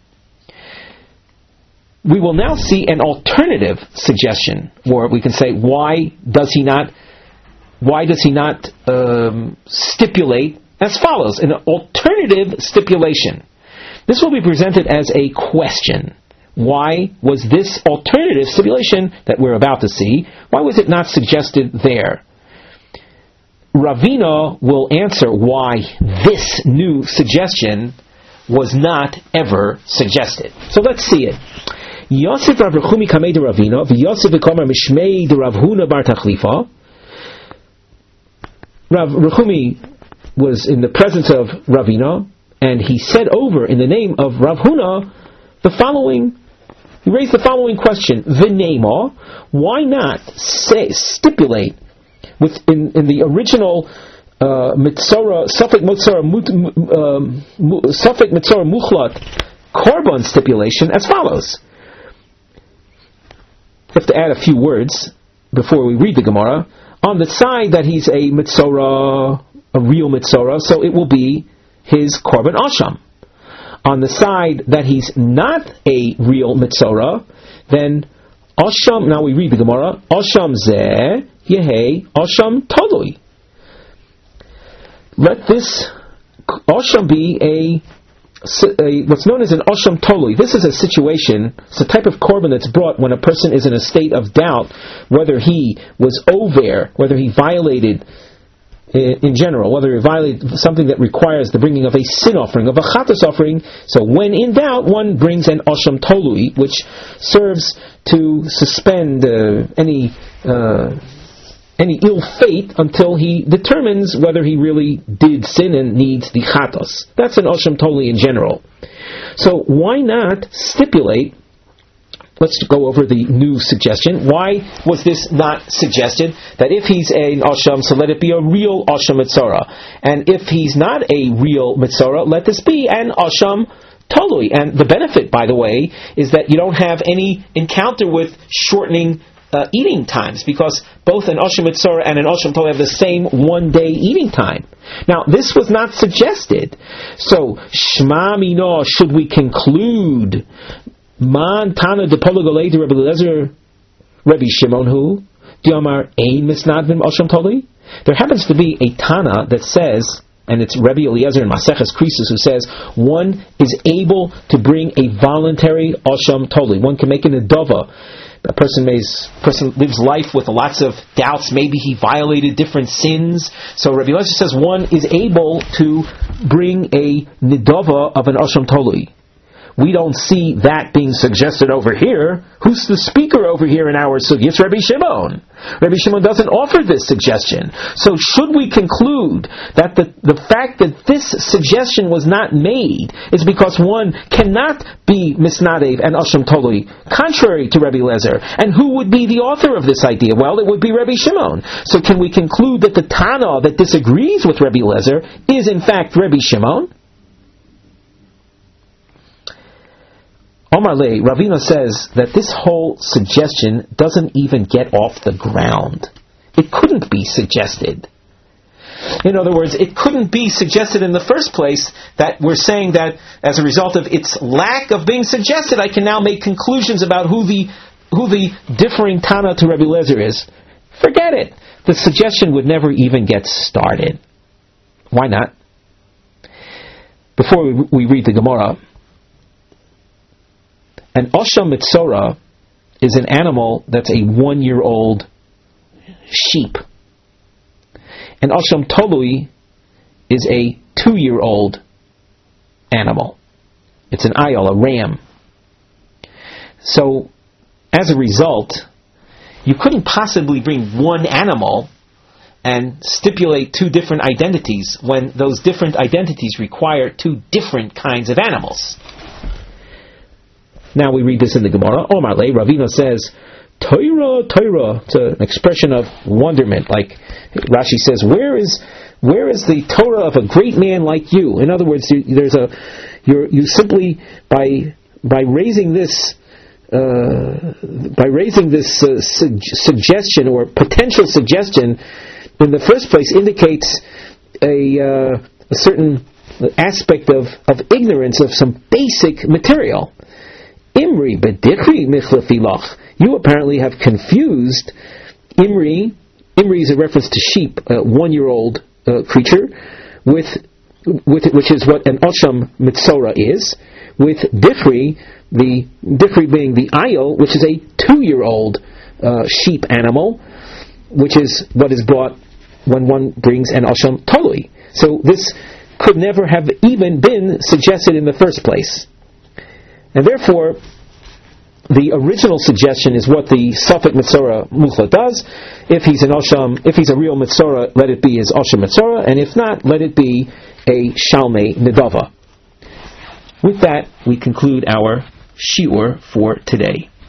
We will now see an alternative suggestion, or we can say, why does he not? Why does he not um, stipulate as follows? An alternative stipulation. This will be presented as a question. Why was this alternative stipulation that we're about to see, why was it not suggested there? Ravina will answer why this new suggestion was not ever suggested. So let's see it. Yosef Rav Rechumi Kamei de Ravina, v'Yosef v'Komer Mishmei de Rav Huna bar Tachlifa. Rav Rechumi was in the presence of Ravina, and he said over in the name of Rav Huna the following. He raised the following question: V'nema, why not say stipulate with in, in the original uh, Mitzora Sofek Mitzora um, Sofek Mitzora Muchlat Korban stipulation as follows? We have to add a few words before we read the Gemara. On the side that he's a Mitzora, a real Mitzora, so it will be his Korban Asham. On the side that he's not a real Mitzora, then Asham, now we read the Gemara, Asham zeh yehei Asham tolui. Let this Asham be a, what's known as an Osham Tolui. This is a situation, it's a type of korban that's brought when a person is in a state of doubt whether he was over, whether he violated in general, whether he violated something that requires the bringing of a sin offering, of a chatas offering. So when in doubt, one brings an Osham Tolui, which serves to suspend uh, any uh, any ill fate until he determines whether he really did sin and needs the chatas. That's an Osham Tolui in general. So why not stipulate? Let's go over the new suggestion. Why was this not suggested? That if he's an Osham, so let it be a real Osham Mitzorah. And if he's not a real Mitzorah, let this be an Osham Tolui. And the benefit, by the way, is that you don't have any encounter with shortening uh, eating times, because both an Osham Mitzorah and an Osham Tolui have the same one-day eating time. Now, this was not suggested. So, Shma Mino, should we conclude Man Tana de Polagolei de Rebbe Eliezer Rebbe Shimon who Diomar Ein Misnadvim Osham Tolui? There happens to be a Tana that says, and it's Rebbe Eliezer in Maseches Krisus who says, one is able to bring a voluntary Osham Tolui. One can make an adova. A person may, person lives life with lots of doubts. Maybe he violated different sins. So Rebbe Eliezer says one is able to bring a nidova of an Osham Tolui. We don't see that being suggested over here. Who's the speaker over here in our sugi? It's Rebbe Shimon. Rebbe Shimon doesn't offer this suggestion. So should we conclude that the, the fact that this suggestion was not made is because one cannot be misnadev and Osham Tolui, contrary to Rebbe Eliezer? And who would be the author of this idea? Well, it would be Rebbe Shimon. So can we conclude that the Tana that disagrees with Rebbe Eliezer is in fact Rebbe Shimon? Omar Lei, Ravina says that this whole suggestion doesn't even get off the ground. It couldn't be suggested. In other words, it couldn't be suggested in the first place that we're saying that as a result of its lack of being suggested, I can now make conclusions about who the who the differing Tana to Rebbe Eliezer is. Forget it. The suggestion would never even get started. Why not? Before we, we read the Gemara, an Osham Mitzorah is an animal that's a one-year-old sheep. An Osham Tolui is a two-year-old animal. It's an ayal, a ram. So, as a result, you couldn't possibly bring one animal and stipulate two different identities when those different identities require two different kinds of animals. Now we read this in the Gemara. Omar Le, Ravina says, Torah, Torah. It's an expression of wonderment. Like Rashi says, where is where is the Torah of a great man like you? In other words, you, there's a you're, you simply by by raising this uh, by raising this uh, su- suggestion or potential suggestion in the first place indicates a uh, a certain aspect of, of ignorance of some basic material. Imri b'dichri michlafilach. You apparently have confused Imri. Imri is a reference to sheep, a one-year-old uh, creature, with with which is what an Osham Mitzorah is, with Dichri, the Dichri being the ayil, which is a two-year-old uh, sheep animal, which is what is brought when one brings an Osham Tolui. So this could never have even been suggested in the first place. And therefore, the original suggestion is what the Safek Mitzorah Muchla does. If he's an Osham, if he's a real Mitzorah, let it be his Osham Mitzorah, and if not, let it be a Shalmei Nedava. With that, we conclude our shiur for today.